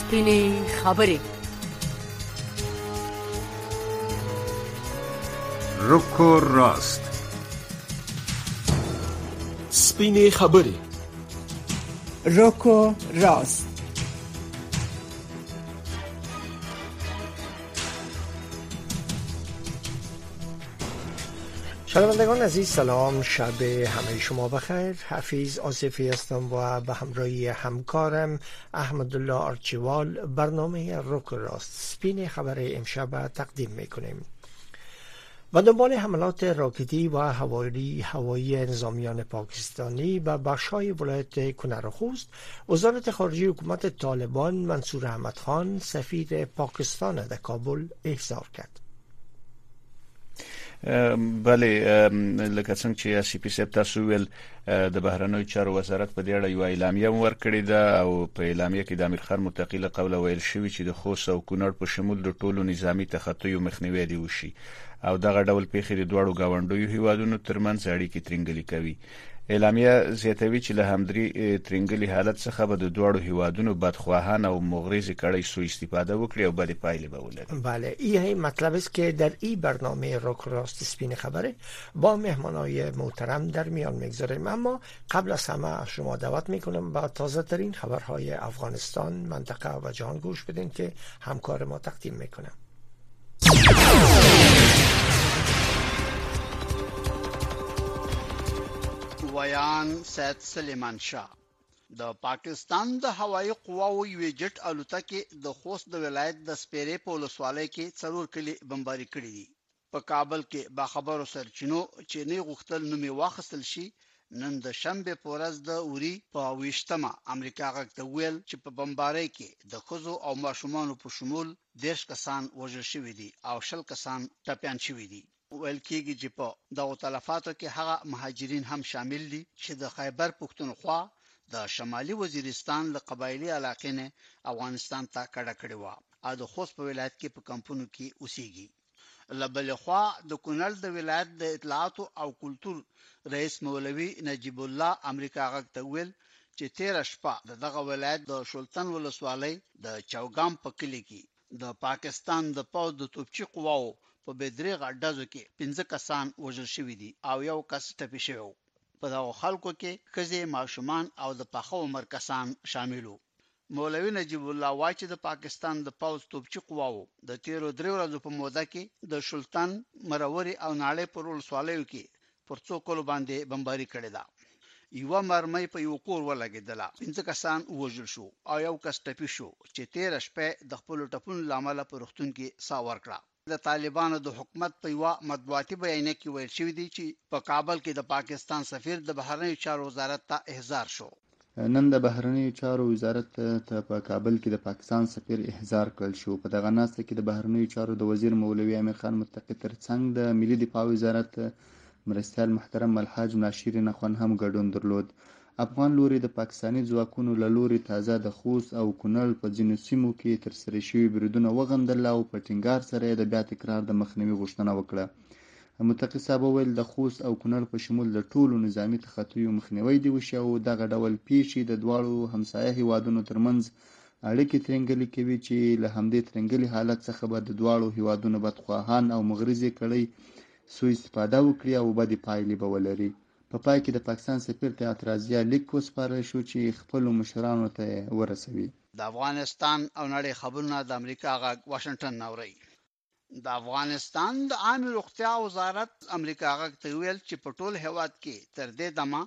سپینې خبرې. رک و راست. سپینې خبرې. رک و راست. شنوندگان عزیز سلام، شب همه شما بخیر. حفیظ آصفی هستم و به همراهی همکارم احمدالله آرچیوال برنامه رک و راست سپین خبر امشب تقدیم میکنیم. و دنبال حملات راکتی و هوایی نظامیان پاکستانی به بخش‌های ولایت کنر و خوست، وزارت خارجه حکومت طالبان منصور احمد خان سفیر پاکستان در کابل احضار کرد. بله، لکه څنګه چې اسیپی صاحب تاسو ویل، د بهرنیو چارو وزارت په دې اړه یو اعلامیه ورکړې ده او په اعلامیه کې د امیر خان متقی له قوله ویل شوی چې د خوست او کونړ په شمول د ټولو نظامی تخطیو مخنیوي دی وشي او دغه ډول پیښې د دوړو گاونډیو هیوادونو ترمنځ اړیکې ترنګلې کوي. اعلامیه زیاتوي چې له همدري ترنګلي حالت څخه به د دوړو هیوادونو بدخواهان او مغرض کړي سوء استفاده وکړي او بد پایلې به ولري. بله، این مطلب است که در این برنامه رک و راست سپین خبره با مهمانای محترم در میان میگذاریم. اما قبل از همه شما دعوت میکنم با تازه ترین خبرهای افغانستان، منطقه و جهان گوش بدین که همکار ما تقدیم میکنم. ویان سید سلیمان شاه د پاکستان د هوایي قواو یو جټ الوتکه د خوست د ولایت د سپیرې په ولسوالۍ کې څلور کلی بمباري کړې دي. په کابل کې با خبرو سرچینو چې نه غوښتل نومي واخیستل شي، نن د شنبه په ورځ د اوري په 28مه امریکا غږ ته ویل چې په بمبارۍ کې د ښځو او ماشومانو په شمول 10 کسان وژل شوي دي او 10 کسان ټپيان شوي دي. ویل کېږي چې په دغو تلفاتو کې هغه مهاجرین هم شامل دي چې د خیبر پښتونخوا د شمالي وزیرستان له قبایلی علاقې نه افغانستان ته کډه کړې و او د خوست په ولایت کې په کمپونو کې اوسېږي. له بلې خوا د کونړ د ولایت د اطلاعات او کلتور رئیس مولوي نجیب الله امریکا غږ ته ویل چې 13 شپه دغه ولایت د شولتن ولسوالۍ د چوغام په کلی کې د پاکستان د پوځ د توپچي قواو په بدرېغه ډزو کې 15 کسان وژل شوي دي او یو کس ټپي شوی. په دغو خلکو کې ښځې، ماشومان او د پاخه عمر کسان شامل وو. مولوي نجیب الله وایي چې د پاکستان د پوځ توپچي قواو د تیرو 3 ورځو په موده کې د شولتن، مروري او ناړۍ پر ولسوالیو کې پر څو کلو باندې بمباري کړې ده. یو مرمۍ په یو کور ولګېدله، 15 کسان وژل شو او یو کس ټپي شو چې 13 شپه د خپل ټپونو لامل په روغتون کې ساه ورکړه. د طالبانو د حکومت په یو مطبوعاتي بیانیه کې ویل شوی دی چې په کابل کې د پاکستان سفیر د بهرنیو چارو وزارت ته احضار شو. نن د بهرنیو چارو وزارت ته په کابل کې د پاکستان سفیر احضار کړل شو. په دغه ناسته کې د بهرنیو چارو د وزیر مولوي امیر خان متقی ترڅنګ د ملي دفاع وزارت مرستیال محترم الحاج ناشر نخون هم ګډون درلود. افغان لوري د پاکستاني ځواکونو له لوري تازه د خوست او کونړ په ځینو سیمو کې ترسره شوي بریدونه وغندل او په ټینګار سره د بیا تکرار د مخنیوي غوښتنه وکړه. متقی صاحب ویل د خوست او کونړ په شمول د ټولو نظامی تخطیو مخنیوي دی وشي او دغه ډول پیښې د دواړو همسایه هیوادونو ترمنځ اړیکې ترنګلې کوي چې له همدې ترنګلي حالت څخه به د دواړو هیوادونو بدخواهان او مغرضي کړي سوء استفاده وکړي او بدې پایلې به ولري. په پای کې د پاکستان سفیر ته اعتراضیه لیک وسپارل شو چې خپل مشرانو ته ورسوي. د افغانستان او نړۍ خبرونه د امریکا غږ واشنگټن نوري. د افغانستان د عامه روغتیا وزارت امریکا غږ ته ویل چې په ټول هیواد کې تر دې دمه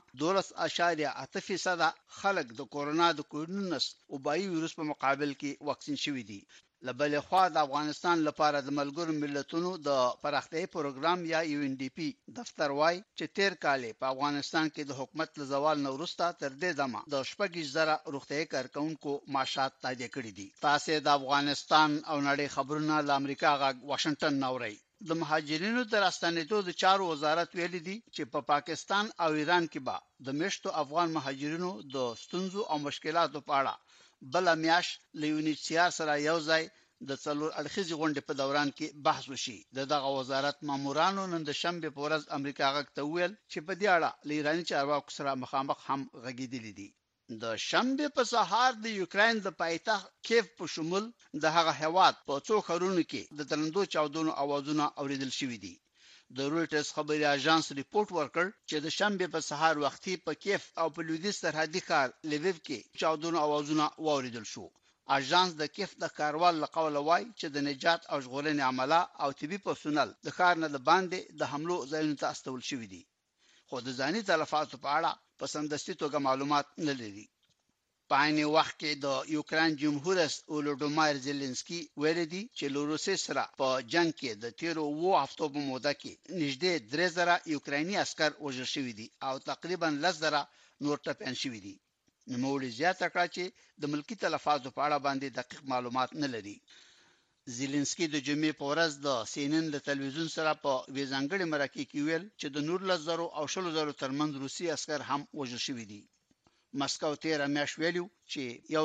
12.8% خلک د کورونا د کوډ-19 وبایي ویروس په مقابل کې واکسین شوي دي. له بلې خوا د افغانستان لپاره د ملګرو ملتونو د پراختیايي پروګرام یا UNDP دفتر وای چې تیر کال په افغانستان کې د حکومت له زوال نه وروسته تر دې دمه د 6,000 روغتیايي کارکونکو معاشات تادیه کړي دي. تاسو د افغانستان او نړۍ خبرونه د امریکا غږ واشنگټن نوري. د مهاجرینو د راستنېدو د چارو وزارت ویلي دي چې په پاکستان او ایران کې به د میشتو افغان مهاجرینو د ستونزو او مشکلاتو په اړه بل میاش له UNHCR سره یو ځای د څلور اړخیزې غونډې په دوران کې بحث وشي. دغه وزارت مامورانو نن د شنبه په ورځ امریکا غږ ته ویل چې په دې اړه له ایراني چارواکو سره مخامخ هم غږیدلي دي. د شنبه په سهار د یوکرين د پایتخت کیف په شمول د هغه هواد په څو خرونو کې د تلندو چاودنو اوازونه اوریدل شوې دي. د رويټرز خبري اژانس ریپورت ورکړ چې د شنبه په سهار وختي په کیف او په لویدیځ سرحدي ښار لیویو کې چاودنو اوازونه واوریدل شو. اژانس د کیف د کاروال لقول وای چې د نجات او ژغورنې عمله او طبي پرسونل د ښار نه د باندې د حملو ځایونو ته استول شوې دي، خو د ځاني تلفاتو په اړه په سمدستي توګه معلومات نه لري. په عین وخت کې د یوکرين جمهور رئیس ولودیمیر زيلنسکي ویل دي چې له روسیې سره په جنگ کې د 13 هفتو په موده کې نږدې 3000 یوکرینی عسكر وژل شوي دي او تقریبا 10,000 نور ټپيان شوي دي. نوموړي زیاته کړه چې د ملکی تلفاتو په اړه باندې دقیق معلومات نه لري. زيلنسکي د جمعې په ورځ د CNN د تلویزیون سره په ویزانګړي مرکه کې ویل چې د 19,000 او 20,000 ترمنځ روسي عسكر هم وژل شوي دي. مسکو 13 میاشت ویلو چې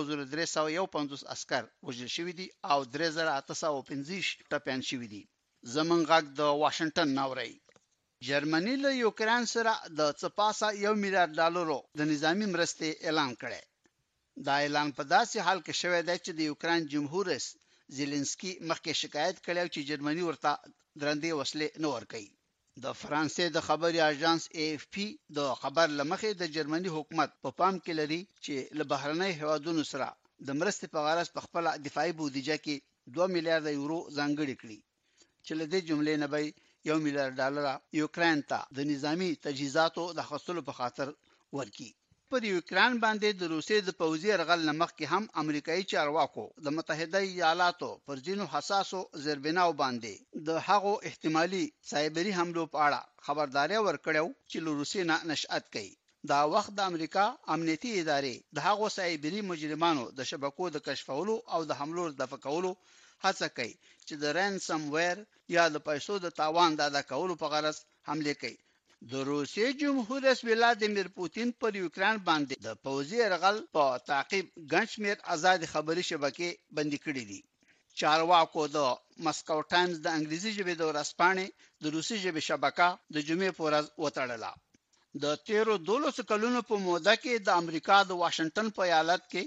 1350 عسكر وژل شوي دي او 3850 ټپيان شوي دي. زمونږ غږ د واشنگټن ناوړی. جرمني له یوکرين سره د څپاسه $1 میلیارډ د نظامی مرستې اعلان کړي. دا اعلان په داسې حال کې شوی دی چې د یوکرين جمهور رئیس زيلنسکي مخکې شکایت کړی چې جرمني ورته درندې وسلې نه ورکوي. د فرانسې د خبري اژانس AFP د خبر لمخې د جرمني حکومت په پام کې لري چې له بهرنۍ هوادونو سره د مرستې په غرض په خپل دفاعي بودیجه کې $2 میلیارډ ځانګړي کړي چې له دې جملې نه به $1 میلیارډ یوکرين ته د نظامی تجهیزاتو د خصولو په خاطر ورکړي. پر یوکرين باندې د روسیې د پوځي یرغل نمخ کې هم امریکایي چارواکو د متحده ایالاتو پر ځینو حساسو زربناو باندې د هغو احتمالي سایبری حملو په اړه خبرداري ورکړو چې له روسیې نه نشأت کوي. دا وخت د امریکا امنیتي ادارې د هغو سایبری مجرمانو د شبکو د کشفولو او د حملو د دفع کولو هڅه کوي چې د رانسم ویر یا د پیسو د تاوان د ادا کولو په غرض حمله کوي. د روسیې جمهور رئیس ولادیمیر پوتین پر یوکرين باندې د پوځي یرغل په تعقیب ګنشمیر آزاد خبري شبکې بندي کړې دي. چارواکو د مسکو ټایمز د انګلیسي ژبې د ورځپاڼې د روسي ژبې شبکه د جمعې په ورځ وتړله. د 13 کلونو په موده کې د امریکا د واشنگټن په ایالت کې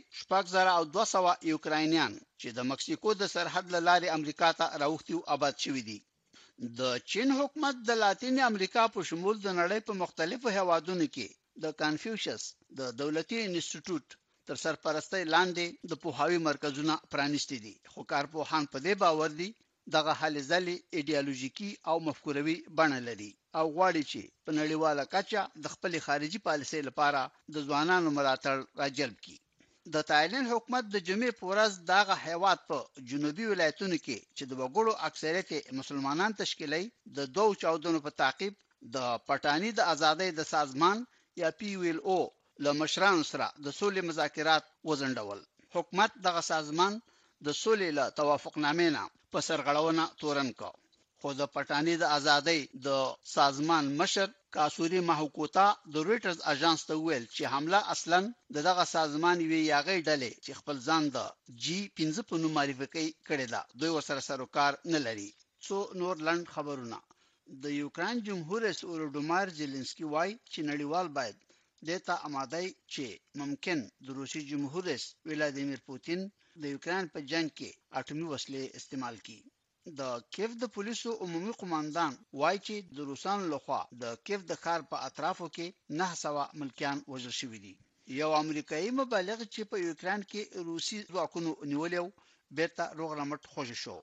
6200 یوکراینیان چې د مکسیکو د سرحد لارې امریکا ته راوختي او آباد شوي دي. د چین حکومت د لاتین امریکا په شمول د نړۍ په مختلفو هیوادونو کې د کانفیوشس د دولتي انسټیټیوټ تر سرپرستۍ لاندې د پوهاوی مرکزونه پرانیستي دي، خو کارپوهان په دې باور دي دغه هلې ځلې ایډیالوژیکي او مفکوروي بڼه لري او غواړي چې په نړیواله کچه د خپل خارجي پالیسۍ لپاره د ځوانانو ملاتړ راجلب کړي. د تایلند حکومت د جمعې په ورځ دغه هیواد په جنوبي ولایتونو کې چې د وګړو اکثریت مسلمانان تشکیلي د دوه چاودنو په تعقیب د پټانی د ازادۍ د سازمان یا PLO له مشرانو سره د سولې مذاکرات وزندول. حکومت دغه سازمان د سولې له توافقنامې نه په سرغړونه تورن کړ، خو د پټانی د ازادۍ د سازمان مشر کاسوري ماهوکوتا د رويټرز اژانس ته ویل چې حمله اصلا دغه سازمان وی یاغې ډلې چې خپل ځان د G15 په نوم معرفي کړي دا دوی ورسره سروکار نه لري. څو نور لند خبرونه. د یوکرين جمهور رئیس ولودیمیر زيلنسکي وایي چې نړیوال باید دته آماده چې ممکن د روسي جمهور رئیس ولادیمیر پوتین د یوکرين په جنگ کې اټومي وسلې استعمال کړي. د کیف د پولیسو عمومي قوماندان وایي چې د روسانو لخوا د کیف د ښار په اطرافو کې 900 ملکیان وژل شوي دي. یو امریکایي مبلغ چې په یوکرين کې روسي ځواکونو نیولیو بیرته روغ رمټ خوښ شو.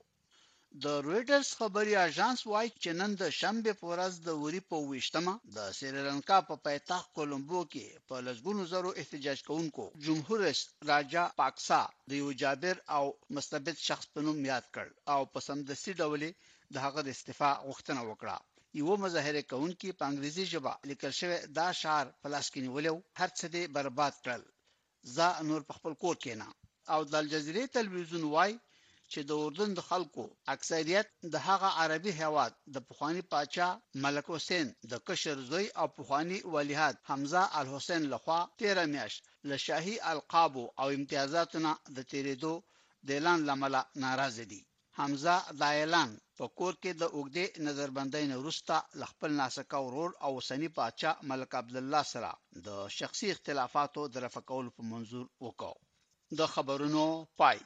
د رويټرز خبري اژانس وایي چې نن د شنبه په ورځ د وری په 28مه د سریلانکا په پایتخت کولمبو کې په لږونو زرو احتجاج کوونکو جمهور رئیس راجا پاکسا د یو جابر او مستبد شخص په نوم یاد کړ او په سمدستي ډول د هغه د استعفا غوښتنه وکړه. یو مظاهره کوونکی په انګریزي ژبه لیکل شوی دا شعار په لاس کې نیولیو: هر څه دې برباد کړل، زه نور په خپل کور کې نه. او د الجزیره تلویزیون وایي چې د اردن د خلکو اکثریت د هغه عربي هیواد د پخوانی پاچا ملک حسین د کشر زوی او پخوانی ولیعهد حمزه الحسین لخوا 13 میاشت له شاهي القاب او امتیازاتونه د تیریدو د اعلان لامل ناراض دي. حمزه د اعلان په کور کې د اوګدې نظربندۍ نه وروسته خپل ناسکه ورور او اوسني پاچا ملک عبدالله سره د شخصي اختلافاتو د رفع کولو په منظور وکړ. د خبرونو پای.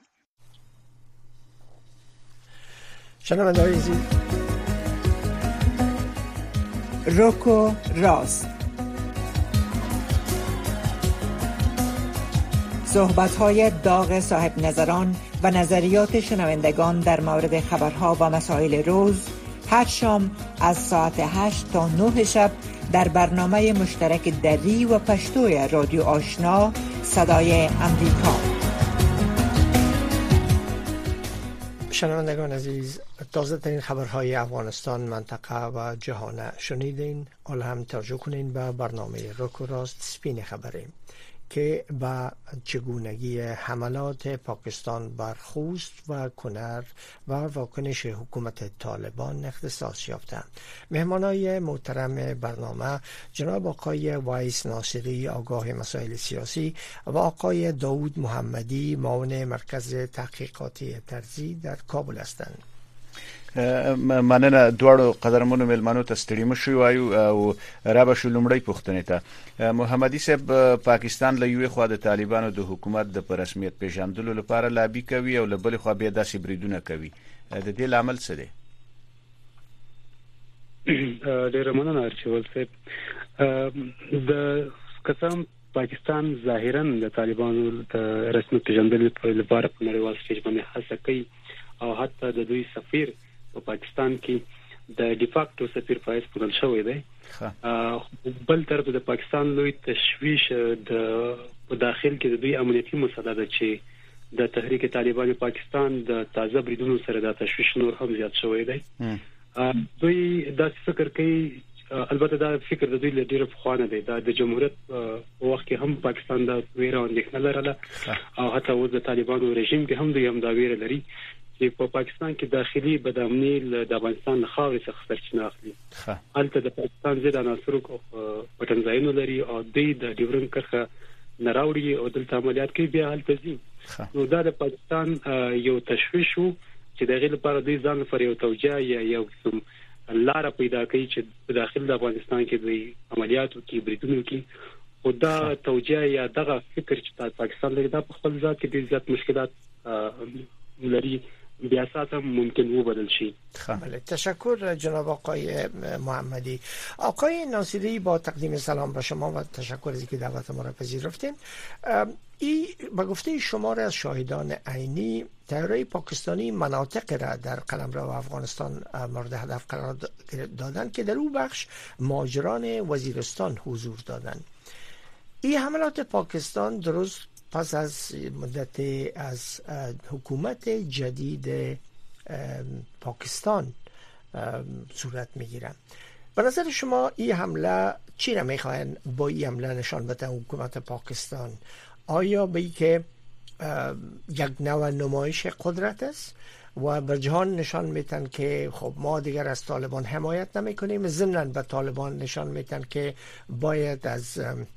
شنونده‌های عزیز، رک و راست، صحبت‌های داغ صاحب نظران و نظریات شنوندگان در مورد خبرها و مسائل روز، هر شام از ساعت 8 تا 9 شب در برنامه مشترک دری و پشتوی رادیو آشنا صدای امریکا. شنوندگان عزیز، تازه ترین خبرهای افغانستان، منطقه و جهان شنیدین. حالا هم توجه کنین به برنامه رک و راست سپین خبری که با چگونگی حملات پاکستان بر خوست و کنر و واکنش حکومت طالبان اختصاص یافتند. مهمانای محترم برنامه جناب آقای وایس ناصری، آگاه مسائل سیاسی، و آقای داود محمدی، معاون مرکز تحقیقاتی طرزی در کابل هستند. مننه دواړو قدرمنو ملمنو ته ستړي مشو وایو او رابه شو لومړی پوښتنې ته. محمدي صاحب، پاکستان له یوې خوا د طالبانو د حکومت د رسمیت پیژندلو لپاره لابي کوي او له بلې خوا بیا داسې بریدونه کوي. د دې لامل څه دی؟ ډېر مننه ارچول صاحب. د قسم پاکستان ظاهرا د طالبانو د رسمیت پیژندلو لپاره په نړیوال سټیج باندې هڅه کوي او حتی د دوی سفیر په پاکستان کې د ډیفاکټو سفیر فایز پورل شوی دی. بل طرف د پاکستان لوی تشویش په داخل کې د دوی امنیتي مسله ده چې د تحریک طالبان پاکستان د تازه بریدونو سره د تشویش نور هم زیات شوی دی. دوی دا فکر کوي، البته دا فکر د دوی له ډیره پخوانه دی، دا د جمهوریت په وخت کې هم پاکستان د ویره او اندېښنه لرله او حتی اوس د طالبانو رژیم کې هم دوی هم دا ویره لري چې په پاکستان کې داخلي بدامني د افغانستان له خاورې څخه سرچینه اخلي. هلته د پاکستان ضد عناصرو پټنځایونه لري او دوی د ډیورنډ کرښه نه راوړي او دلته عملیات کوي، بیا هلته ځي. نو دا د پاکستان یو تشویش و چې دغه لپاره دوی ځان لپاره یو توجیه یا یو لاره پیدا کوي چې په داخل د افغانستان کې دوی عملیات وکړي، بریدونه وکړي. او دا توجیه یا دغه فکر چې پاکستان لري دا په خپل ذات کې ډېر زیات مشکلات لري، بیا اساسا ممکن وبدل شي. بله، تشکر جناب آقای محمدی. آقای ناصری، با تقدیم سلام به شما و تشکر از اینکه دعوت ما را پذیرفتین. این به گفته شمار از شاهدان عینی، تیارای پاکستانی مناطق را در قلمرو افغانستان مورد هدف قرار دادن که در او بخش مهاجران وزیرستان حضور دادند. این حملات پاکستان درست پس از مدت از حکومت جدید پاکستان صورت میگیرن. به نظر شما این حمله چی را میخواین با این حمله نشان بدن حکومت پاکستان؟ آیا به که یک نوع نمایش قدرت است و بر جهان نشان میتن که خب ما دیگر از طالبان حمایت نمی کنیم، ضمناً به طالبان نشان میتن که باید از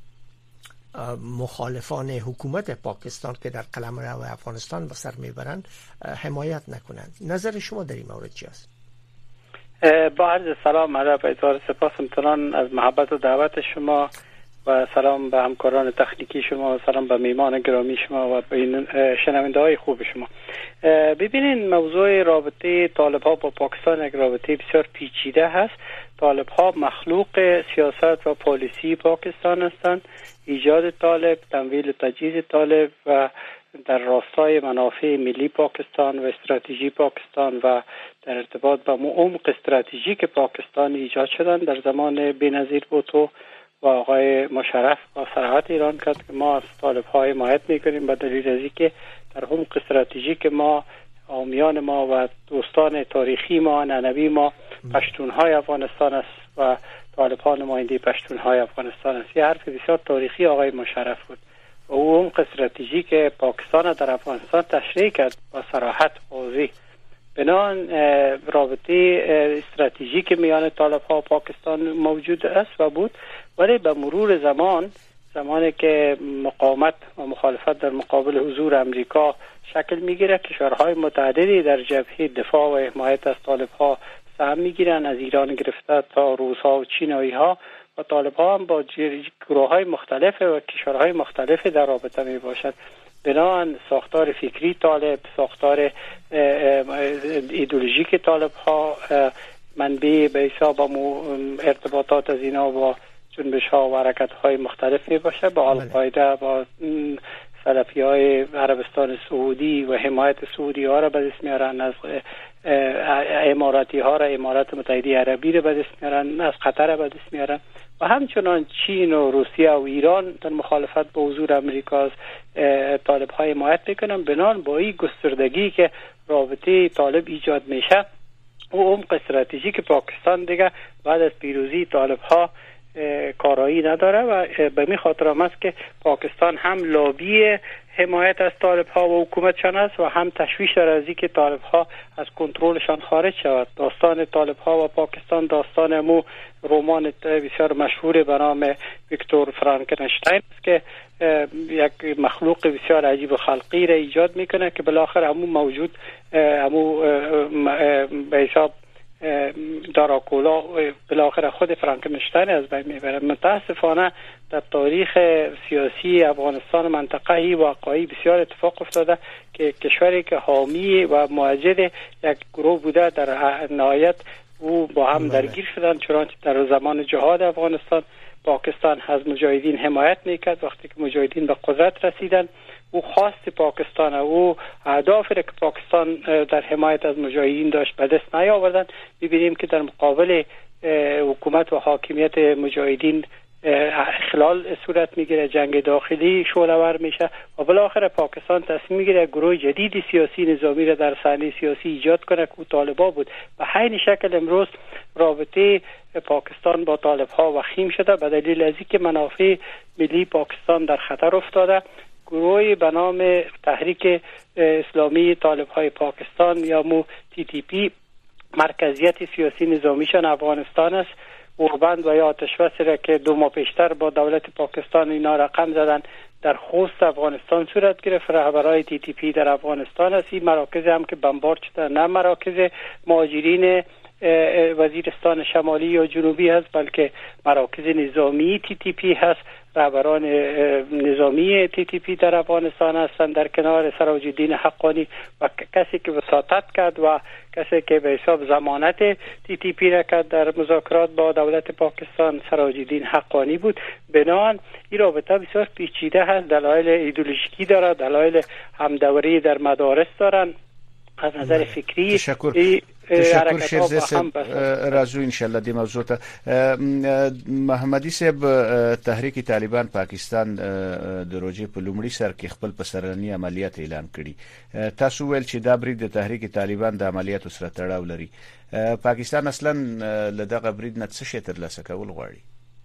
مخالفان حکومت پاکستان که در قلمرو افغانستان به سر میبرند حمایت نکنند؟ نظر شما در این مورد چی است؟ با عرض سلام، ادب، اظهار سپاس امتنان از محبت و دعوت شما و سلام به همکاران تکنیکی شما و سلام به میمان گرامی شما و به شنونده های خوب شما. ببینین، موضوع رابطه طالب ها با پاکستان یک رابطه بسیار پیچیده هست. طالب ها مخلوق سیاست و پالیسی پاکستان هستند. ایجاد طالب، تمویل تجهیز طالب و در راستای منافع ملی پاکستان و استراتژی پاکستان و در ارتباط با عمق استراتژیک پاکستان ایجاد شدن. در زمان بینظیر بوتو و آقای مشرف با صراحت ایران کرد که ما از طالب ها حمایت میکنیم به دلیل از اینکه در عمق استراتژیک ما، حامیان ما و دوستان تاریخی ما، ننوی ما پشتون های افغانستان است و طالب ها نماینده پشتون های افغانستان است. یه حرف بسیار تاریخی آقای مشرف بود و او عمق استراتژیک پاکستان در افغانستان تشریح کرد با صراحت واضح. بنابراین رابطه استراتژیک میان طالب ها و پاکستان موجود است و بود، ولی به مرور زمان زمانی که مقاومت و مخالفت در مقابل حضور امریکا شکل میگیره، کشورهای متعددی در جبهه دفاع و حمایت از طالب‌ها سهم میگیرن، از ایران گرفته تا روس‌ها و چینایی‌ها، و طالب‌ها هم با گروه‌های مختلف و کشورهای مختلف در رابطه میباشد. بنابراین ساختار فکری طالب، ساختار ایدئولوژیک طالب‌ها منبع به حساب ارتباطات از اینا با جنبش‌ها و حرکت‌های مختلف میباشه، با القاعده، با سلفی‌های عربستان سعودی و حمایت سعودی ها را به دست میارن، از اماراتی ها را امارات متحده عربی را به دست میارن، از قطر را به دست میارن، و همچنان چین و روسیه و ایران در مخالفت با حضور امریکا از طالب های حمایت میکنن. بنان با این گستردگی که رابطه طالب ایجاد میشه و عمق استراتژیک پاکستان دیگه بعد از پیروزی طالب ها کارایی نداره، و به می خاطر هم است که پاکستان هم لابی حمایت از طالب ها و حکومتشان است و هم تشویش داره از اینکه طالب ها از کنترلشان خارج شود. داستان طالب ها و پاکستان داستان رمان بسیار مشهور به نام ویکتور فرانکنشتاین است که یک مخلوق بسیار عجیب و خلقی را ایجاد میکنه که بالاخره همون موجود به حساب دراکولا بالاخره خود فرانکنشتاین از بین میبره. متاسفانه در تاریخ سیاسی افغانستان منطقه‌ای واقعی بسیار اتفاق افتاده که کشوری که حامی و مؤید یک گروه بوده در نهایت او با هم درگیر شدن، چنانچه در زمان جهاد افغانستان پاکستان از مجاهدین حمایت میکرد. وقتی که مجاهدین به قدرت رسیدن او خواست پاکستان او اهدافی که پاکستان در حمایت از مجاهدین داشت به دست نیاوردن. می‌بینیم که در مقابل حکومت و حاکمیت مجاهدین اخلال صورت میگیره، جنگ داخلی شعله‌ور میشه و بالاخره پاکستان تصمیم میگیره گروه جدید سیاسی نظامی را در صحنه سیاسی ایجاد کنه که طالبان بود. به همین شکل امروز رابطه پاکستان با طالب‌ها وخیم شده به دلیل از اینکه منافع ملی پاکستان در خطر افتاده. گروهی به نام تحریک اسلامی طالب‌های پاکستان یا TTP مرکزیت سیاسی نظامیشان افغانستان است. اوربند و یا آتش‌بسی را که 2 ماه پیشتر با دولت پاکستان اینا رقم زدن در خوست افغانستان صورت گرفت. رهبرای TTP در افغانستان است. این مراکز هم که بمبارد شده نه مراکز مهاجرین وزیرستان شمالی یا جنوبی هست بلکه مراکز نظامی TTP هست. رهبران نظامی TTP در افغانستان هستند در کنار سراج الدین حقانی و کسی که وساطت کرد و کسی که به حساب ضمانت TTP را کرد در مذاکرات با دولت پاکستان سراج الدین حقانی بود. بنابراین این رابطه بسیار پیچیده هست، دلایل ایدئولوژیکی داره، دلایل همدوری در مدارس دارن. از نظر فکری تشکر شیرزه صاحب راځو ان شاء الله د موضوع ته. محمدي صاحب تحریک طالبان پاکستان د روزي په لومړي سر کې خپل پسرنی عملیات اعلان کړي. تاسو ویل چې دا برید د تحریک طالبان د عملیاتو سره تړاو لري. پاکستان اصلا له دغه برید نه څه شي ترلاسه کول غواړي؟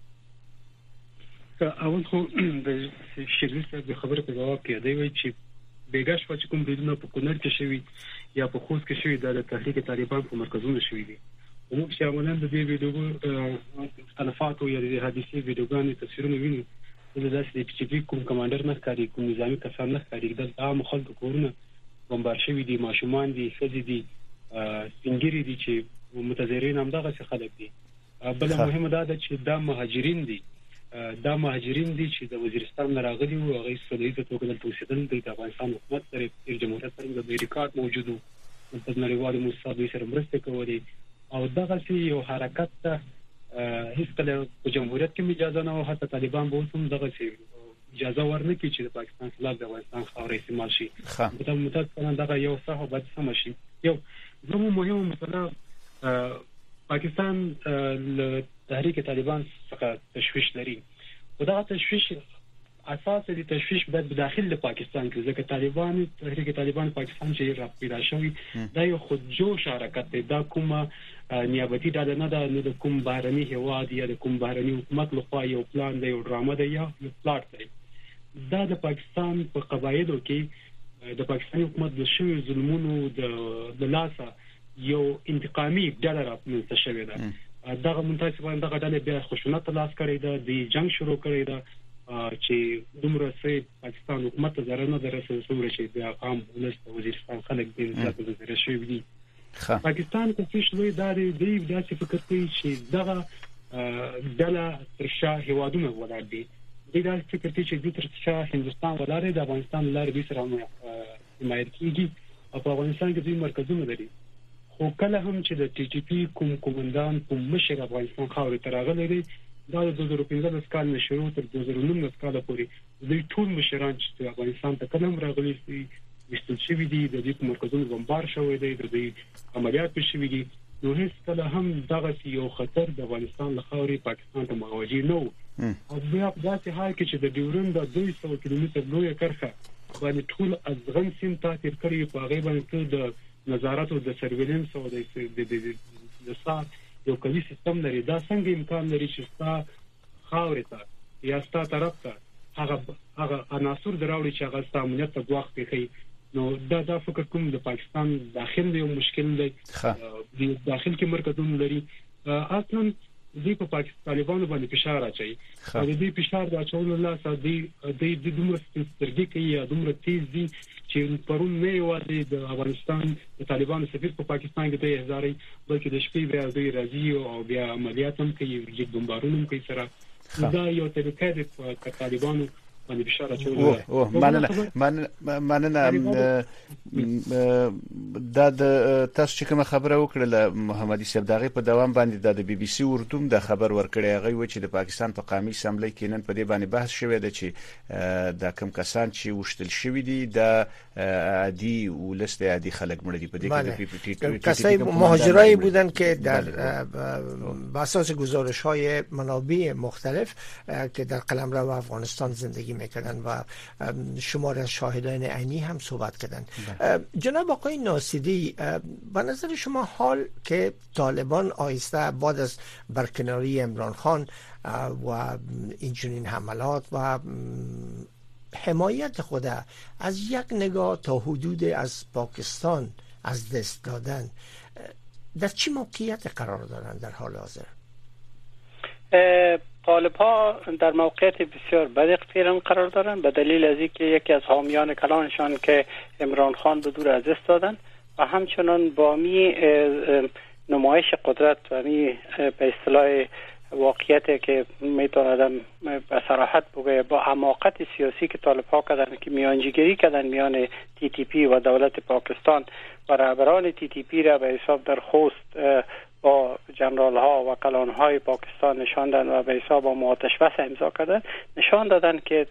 اول خو د شیرزه صاحب خبره په جواب کې دی وی چې بیګا شو چې کوم بریدونه په کونړ کې شوي یا په خوست کې شوي د تحریک طالبان په مرکزونو شوي دي. موږ چې عملاً د دې ویډیو تلفاتو یا د حادثې ویډیوګانې تصویرونه وینو د داسې چې کوم کمانډر نه ښکاري، کوم نظامي کسان نه ښکاري، د عام خلکو کورونه بمبار شوي دي، ماشومان دي، ښځې دي، سپینګیري دي چې متظاهرین هم دغسې خلک دي. بله مهمه دا ده چې دا مهاجرین دي چې د وزیرستان نه راغلي وو، هغوی سودايیزه توګه دلته اوسېدل. د افغانستان حکومت سره د جمهوریت سره د ریکارډ موجود و، د نړیوالو موسساتو سره مرستې کولې او دغسې یو حرکت ته هېڅکله په جمهوریت کې اجازه نه وه. حتی طالبان به اوس هم دغسې اجازه ورنکړي چې د پاکستان خلاف د افغانستان خاوره استعمال شي. متاسفانه دغه یو څه خو باید سمه شي. یو زموږ مهمه مسله پاکستان له تحریک طالبان څخه تشویش لري. خو دغه تشویش اساس د تشویش باید په داخل د پاکستان کې، ځکه تحریک طالبان پاکستان چې را پیدا شوی دا یو خودجوش حرکت دی. دا کومه نیابتي ډله نه ده، نه د کوم بهرني هیواد یا د کوم بهرني حکومت لخوا یو پلان دی، یو ډرامه ده یا یو پلاټ دی. دا د پاکستان په قبایلو کې د پاکستاني حکومت د شویو ظلمونو د لاسه یو انتقامي ډله رامنځته شوې ده. دغه متاسفانه دغه ډلې بیا خشونت ته لاس کړی ده، د جنگ شروع کړی ده چې دومره سي پاکستان حکومت ته ضرر نه درسي څومره چې د عام ولس د وزیرستان خلک د ځکه د رشوي دي پاکستان کوشش لوي د داسې فکر کوي چې دغه دله ترشا هوادونه ولر دي دا فکر کوي چې د ترشا هندستان ولر د افغانستان لاره به سره حمایت کیږي او په افغانستان کې د مرکزونو لري خو کله هم چې د ټي ټي پی کومندان په مشر افغانستان خاورې تراغلي دي دا د 2015 کال نه شروع تر 2019 کال پورې د ټول مشران چې افغانستان ته کلم راغلي دي وستل شوی دي د دې مرکزونو بمبار شوی دی د دې عملیات شوی دي نو هیڅ کله هم دغه یو خطر د افغانستان له خاورې پاکستان ته متوجه نه و او بیا په داسې حال کې چې د ډیورند د 200 کیلومتر لوی کرښه باندې ټول ازغن سیم ته تیر کړی په غیبه د نظارت او د سرویلنس او د سات یو کلی سیستم لري دا څنګه امکان لري چې ستا خاورې ته یا ستا طرف ته هغه عناصر دراوړي چې هغه ستا امنیت ته وخت کوي نو دا فکر کوم د پاکستان داخل یو مشکل دی د داخل کې مرکزونه لري اصلا دوی په پاکستان طالبانو باندې فشار اچي او دوی فشار د اچولو لاسه د دومره سترګې کوي یا دومره تیز دي چې پرون نه یوازې د افغانستان د طالبانو سفیر په پاکستان کې د هزارې بلکې د شپې بیا دوی راځي او بیا عملیات هم کوي چې بمبارونه هم کوي سره دا یو طریقه ده په طالبانو باندې فشار اچول مننه دا د تاسو چې کوم خبره وکړه محمدي صاحب دغه په دوام باندې د بي بي سي اردوم د خبر ورکړی هغه و چې د پاکستان په قومي اسمبلی کې نن په دې باندې بحث شوی دی چې د کوم کسان چې وشتل شوی دي د عادي ولست عادي خلک مړ دي په دې کې د پی پی ټی کسای مهاجرایی بودن که در اساس گزارش‌های منابع مختلف که در قلمرو افغانستان زندگی میکردن و شمار از شاهدان عینی هم صحبت کردن. جناب آقای ناصری به نظر شما حال که طالبان آهسته بعد از برکناری عمران خان و اینچنین حملات و حمایت خود از یک نگاه تا حدود از پاکستان از دست دادن در چه موقعیت قرار دارند در حال حاضر؟ طالب‌ها در موقعیت بسیار بد فعلا قرار دارند به دلیل از اینکه یکی از حامیان کلانشان که عمران خان به دور از دست دادن و همچنان با می نمایش قدرت و می به اصطلاح واقعیتی که میتونم به صراحت بگم با حماقت سیاسی که طالب‌ها کردن که میانجیگری کردن میان تی تی پی و دولت پاکستان و رهبران تی تی پی را به حساب در خوست با جنرال ها و کلان های پاکستان نشاندن و به حساب با آتشبس امضا کردن نشان دادن که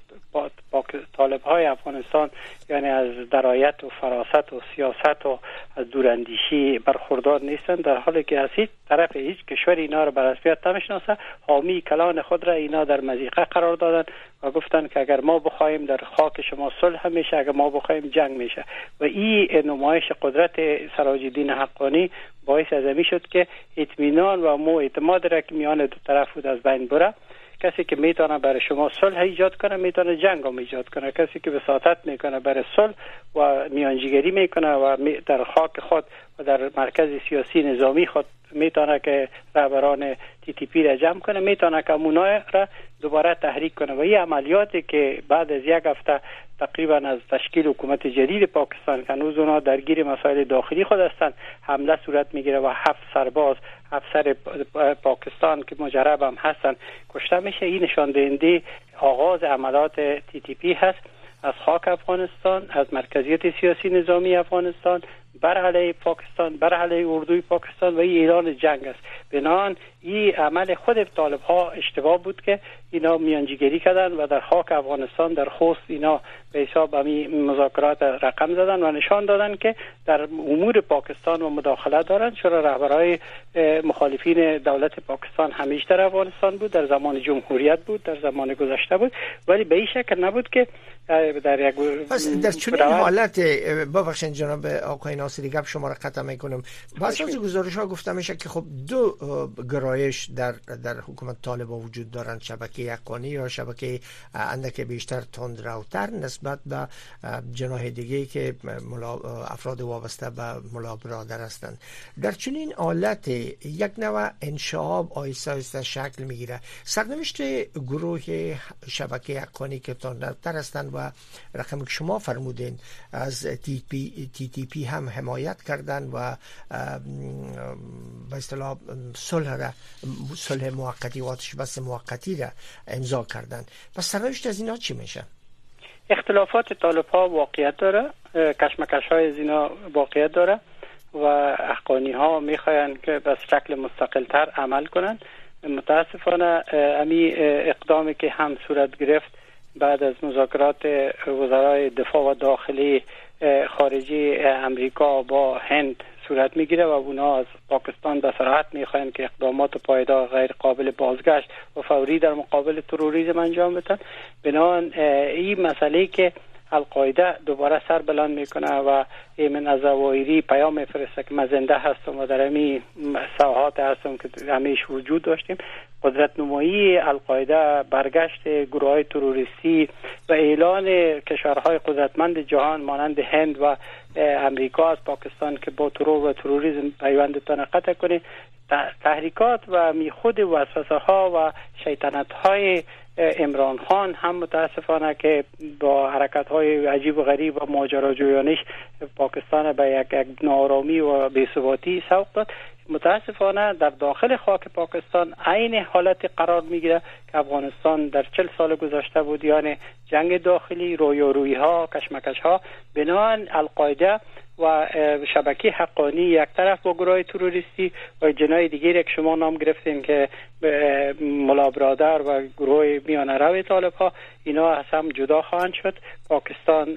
طالب های افغانستان یعنی از درایت و فراست و سیاست و از دوراندیشی برخوردار نیستند در حالی که از هیچ طرف هیچ کشور اینا رو به رسمیت نمیشناسه حامی کلان خود را اینا در مضیقه قرار دادن و گفتن که اگر ما بخوایم در خاک شما صلح میشه اگر ما بخوایم جنگ میشه و این نمایش قدرت سراج الدین حقانی باعث از این شد که اطمینان و اعتماد را که میان دو طرف بود از بین بره کسی که میتونه برای شما صلح ایجاد کنه میتونه جنگ هم ایجاد کنه کسی که وساطت میکنه برای صلح و میانجیگری میکنه و در خاک خود و در مرکز سیاسی نظامی خود میتونه که رهبران تی تی پی را جمع کنه میتونه که امونای را دوباره تحریک کنه و این عملیاتی که بعد از یک هفته تقریبا از تشکیل حکومت جدید پاکستان که هنوز اونا درگیر مسائل داخلی خود هستند حمله صورت میگیره و 7 سرباز افسر پاکستان که مجرب هم هستن کشته میشه این نشان دهنده آغاز عملیات تی تی پی هست از خاک افغانستان از مرکزیت سیاسی نظامی افغانستان بر علیه پاکستان بر علیه اردوی پاکستان و این اعلان جنگ است بنابراین این عمل خود طالب ها اشتباه بود که اینا میانجیگری کردن و در خاک افغانستان در خوست اینا به حساب همین مذاکرات رقم زدن و نشان دادن که در امور پاکستان و مداخله دارن چرا رهبرای مخالفین دولت پاکستان همیشه در افغانستان بود در زمان جمهوریت بود در زمان گذشته بود ولی به این شکل نبود که در یک در چنین حالت ببخشید جناب آقای ناصری گپ شما را قطع میکنم واسه گزارش ها گفته میشه که خب دو گرایش در حکومت طالبان وجود دارند شبکه شبکه حقانی یا شبکه اندک بیشتر تندروتر نسبت به جناح دیگه که افراد وابسته به ملا برادر هستند. در چنین حالت یک نوع انشعاب آیسته آیسته شکل میگیره. سرنوشت گروه شبکه حقانی که تندروتر هستند و رقم که شما فرمودین از تی پی هم حمایت کردن و به اصطلاح صلح موقتی و آتش بس موقتی را امضا کردن. پس سرنوشت از اینا چی میشه؟ اختلافات طالب‌ها واقعیت داره، کشمکش‌های از اینا واقعیت داره و حقانی‌ها میخواین که به شکل مستقل‌تر عمل کنن. متاسفانه امی اقدامی که هم صورت گرفت بعد از مذاکرات وزرای دفاع و داخلی خارجی امریکا با هند صورت میگیره و اونا از پاکستان به صراحت میخواین که اقدامات پایدار غیر قابل بازگشت و فوری در مقابل تروریسم انجام بدن. بنابراین این مسئله که القاعده دوباره سر بلند میکنه و ایمن از زوایری پیام میفرسته که من زنده هستم و در امی ساحات هستم که همیشه وجود داشتیم. قدرت نمایی القاعده، برگشت گروه های تروریستی و اعلان کشورهای قدرتمند جهان مانند هند و امریکا از پاکستان که با ترور و تروریسم پیوندتان قطع کنه، تحریکات و میخود وسوسه ها و شیطنت های عمران خان هم متاسفانه که با حرکت های عجیب و غریب و ماجراجویانش پاکستان به یک ناآرامی و بی‌ثباتی سوق داد. متاسفانه در داخل خاک پاکستان عین حالت قرار میگیره که افغانستان در 40 سال گذشته بود، یعنی جنگ داخلی، رویارویی ها، کشمکش ها. بنابراین القاعده و شبکه حقانی یک طرف با گروه تروریستی و جنای دیگری که شما نام گرفتین که ملا برادر و گروه میانه روی طالب ها، اینا از هم جدا خواهند شد. پاکستان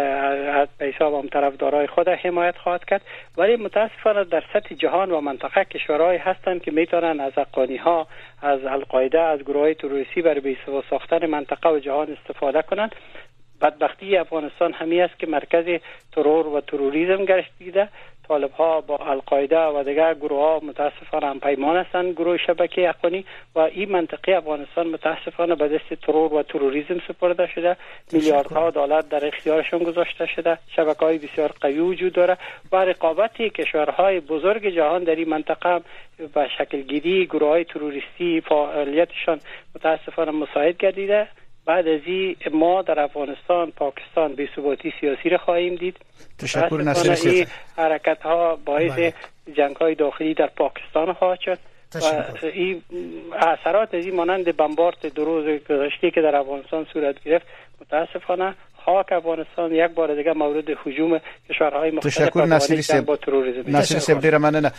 به حساب هم طرفدارای خود حمایت خواهد کرد، ولی متاسفانه در سطح جهان و منطقه کشورهایی هستند که میتونن از حقانی ها، از القاعده، از گروه تروریستی برای بی‌ثبات ساختن منطقه و جهان استفاده کنند. بدبختی افغانستان همی است که مرکز ترور و تروریسم گشتیده. طالب ها با القاعده و دیگر گروه ها متاسفانه هم پیمان هستند، گروه شبکه حقانی، و این منطقه افغانستان متاسفانه به دست ترور و تروریسم سپرده شده. میلیاردها دلار در اختیارشون گذاشته شده. شبکه های بسیار قوی وجود داره و رقابتی کشورهای بزرگ جهان در این منطقه به شکل گیری گروه های تروریستی فعالیتشان متاسفانه مساعد گردیده. بعد از این ما در افغانستان، پاکستان بی‌ثباتی سیاسی را خواهیم دید. تشکر ناصر صاحب. حرکت ها باعث جنگ های داخلی در پاکستان خواهد شد و این اثرات از این مانند بمبارد 2 روز گذشته که در افغانستان صورت گرفت، متاسفانه خاک افغانستان یک بار دیگه مورد هجوم کشورهای مختلف تشکر ناصری صاحب. ناصری صاحب ډیره مننه.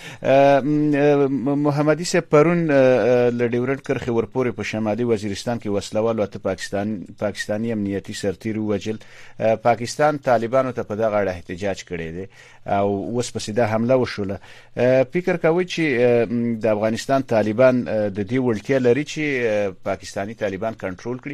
محمدي صاحب پرون ل ډیورنډ کرخې ورپورې په شمالي وزیرستان کې وسلوال او پاکستاني امنیتي سرتیر وجل. پاکستان طالبانو ته په دغه اړه احتجاج کړی دی او اوس په سیده حمله وشوله. فکر کوي چې د افغانستان طالبان د دې وړتیا لري چې پاکستاني طالبان کنټرول کړي؟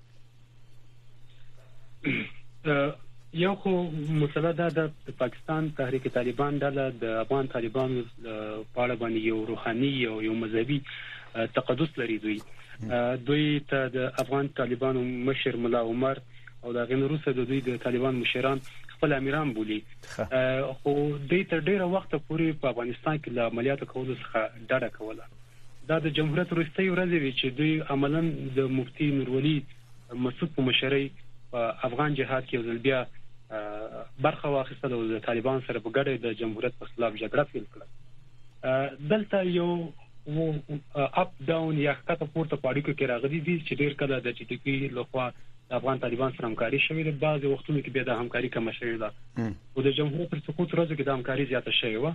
یو خو مسله دا د پاکستان تحریک طالبان ډله د افغان طالبانو په اړه باندې یو روحاني او یو مذهبي تقدس لري. دوی ته د افغان طالبانو مشر ملا عمر او د غن روسه د دوی د طالبان مشران خپل امیران بولی، خو دوی تر ډیره وخت پورې په افغانستان کې له عملیاتو کولو څخه ډډه کوله. دا د جمهوریت وروستۍ ورځې وي چې دوی عملاً د مفتي نورولي مسعود په مشرۍ په افغان جهاد کې ځل بیا برخه واخیسته او د طالبان سره په ګډه د جمهوریت په خلاف جګړه پیل کړه. دلته یو اپ داون یا کته پورته پاړیکو کې راغلي دي چې ډیر کله د ټي ټي پی لخوا د افغان طالبان سره همکاري شوې ده. بعضې وختونو کې بیا د همکاري کمه شوې ده او د جمهوریت پر سقوط ورځو کې د همکاري زیاته شوې وه.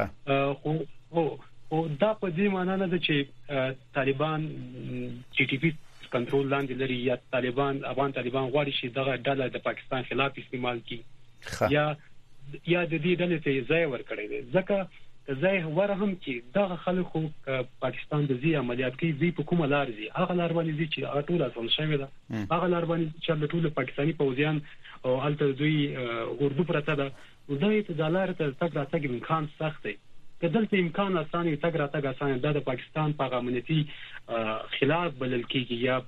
خو دا په دې معنا نه ده چې طالبان ټي ټي پی کنټرول لاندې لري یا افغان طالبان غواړي چې دغه ډله د پاکستان خلاف استعمال کړي یا د دې ډلې ته ځای ورکړي دي. ځکه ځای ورهم چې دغه خلکو پاکستان د زی عملیات کوي زی په کومه لار زی هغه لار باندې زی چې ټول اصل شوی ده، هغه لار باندې چې ټول پاکستاني پوځیان او هلته دوی اردو پرته ده، دوی ته د لار ته تګ راتګ امکان سخت دی. که دلته امکان اسانه تګ راتګ اسانه د پاکستان په امنیتي خلاف بلل کېږي یا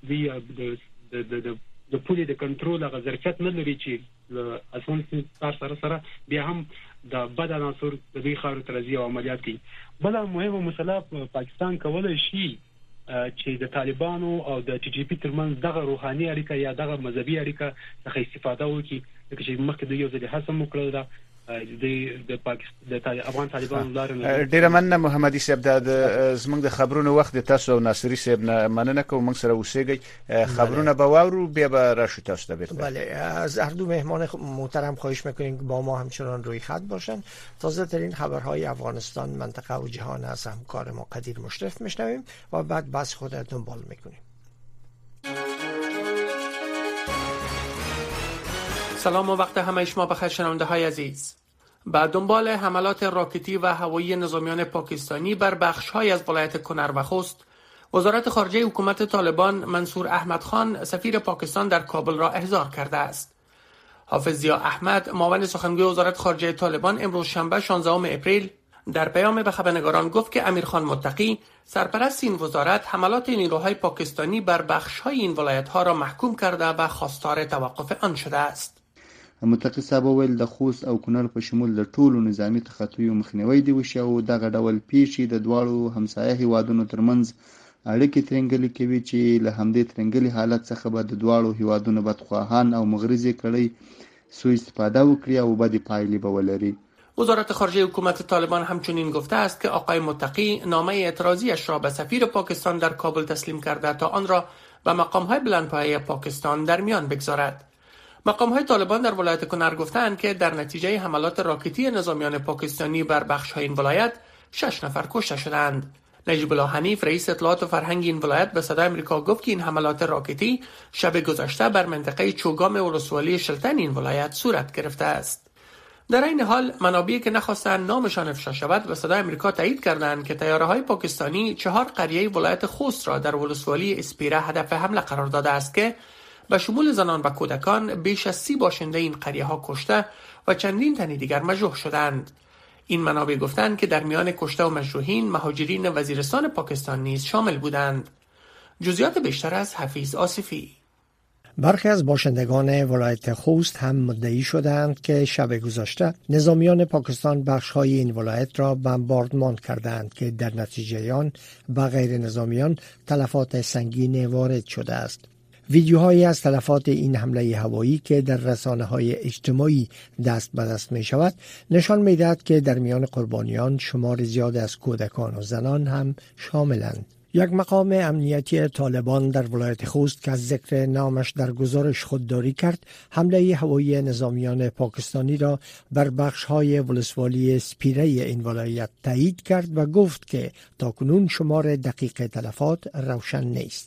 د پولې د کنټرول هغه ظرفیت نه لري چې اسمان سره بیا هم د بد عناصر د دې خارو ترازی او عملیات کوي. بل مهمه مسله پاکستان کولای شي چې د طالبانو او د ټي جي پی ترمنځ دغه روحاني اړیکه یا دغه مذهبي اړیکه څخه استفاده وکړي، چې مخکې د یو ځل هڅه وکړل دا د پاکستان د افغان طالبانو لاره. ډیره مننه محمدي صاحب، د زمونږ د خبرونو وخت تاسو او ناصری صاحب نه مننه کوم، موږ سره اوسېږئ، خبرونه به واورو بیا به راشو تاسو ته بیرته. بله، از هر دو مهمان محترم خواهش میکنیم با ما همچنان روی خط باشن. تازه ترین خبرهای افغانستان، منطقه و جهان از همکار ما قدیر مشرف میشنویم و بعد بس خود دنبال میکنیم. سلام و وقت همه شما بخیر شنونده های عزیز. با دنبال حملات راکتی و هوایی نظامیان پاکستانی بر بخش‌های از ولایت کنر و خوست، وزارت خارجه حکومت طالبان منصور احمد خان سفیر پاکستان در کابل را احضار کرده است. حافظ ضیا احمد معاون سخنگوی وزارت خارجه طالبان امروز شنبه 16 اپریل در پیام به خبرنگاران گفت که امیرخان متقی سرپرست این وزارت حملات نیروهای پاکستانی بر بخش‌های این ولایت‌ها را محکوم کرده و خواستار توقف آن شده است. متقي صاحب ویل د خوست او کونړ په شمول د ټولو نظامی تخطیو مخنیوي دی وشي او دغه ډول پیښې د دواړو همسایه هیوادونو ترمنځ اړیکې ترنګلې کوي چې له همدې ترنګلې حالت څخه به د دواړو هیوادونو بدخواهان او مغرضي کړي سوء استفاده وکړي او بدې پایلې به ولري. وزارت خارجه حکومت طالبان همچنین گفته است که آقای متقی نامه اعتراضیش را به سفیر پاکستان در کابل تسلیم کرده تا آن را به مقام‌های بلندپایه پاکستان در میان بگذارد. مقام‌های طالبان در ولایت کنر گفتند که در نتیجه حملات راکتی نظامیان پاکستانی بر بخش‌های این ولایت 6 نفر کشته شدند. نجیب الله حنیف رئیس اطلاعات و فرهنگ این ولایت به صدای آمریکا گفت که این حملات راکتی شب گذشته بر منطقه چوگام ولسوالی شلتن این ولایت صورت گرفته است. در این حال منابعی که نخواستند نامشان افشا شود به صدای آمریکا تایید کردند که طیاره‌های پاکستانی 4 قریه ولایت خوست را در ولسوالی اسپیره هدف حمله قرار داده است که به شمول زنان و کودکان بیش از 30 باشنده این قریه ها کشته و چندین تن دیگر مجروح شدند. این منابع گفتند که در میان کشته و مجروحین مهاجرین وزیرستان پاکستان نیز شامل بودند. جزئیات بیشتر از حفیظ آصفی. برخی از باشندگان ولایت خوست هم مدعی شدند که شب گذشته نظامیان پاکستان بخش‌های این ولایت را بمباردمان کردند که در نتیجه آن به غیر نظامیان تلفات سنگین وارد شده است. ویدیوهایی از تلفات این حمله هوایی که در رسانه‌های اجتماعی دست به دست می شود نشان می دهد که در میان قربانیان شمار زیاد از کودکان و زنان هم شاملند. یک مقام امنیتی طالبان در ولایت خوست که از ذکر نامش در گزارش خودداری کرد، حمله هوایی نظامیان پاکستانی را بر بخش‌های ولسوالی اسپیره این ولایت تایید کرد و گفت که تاکنون شمار دقیق تلفات روشن نیست.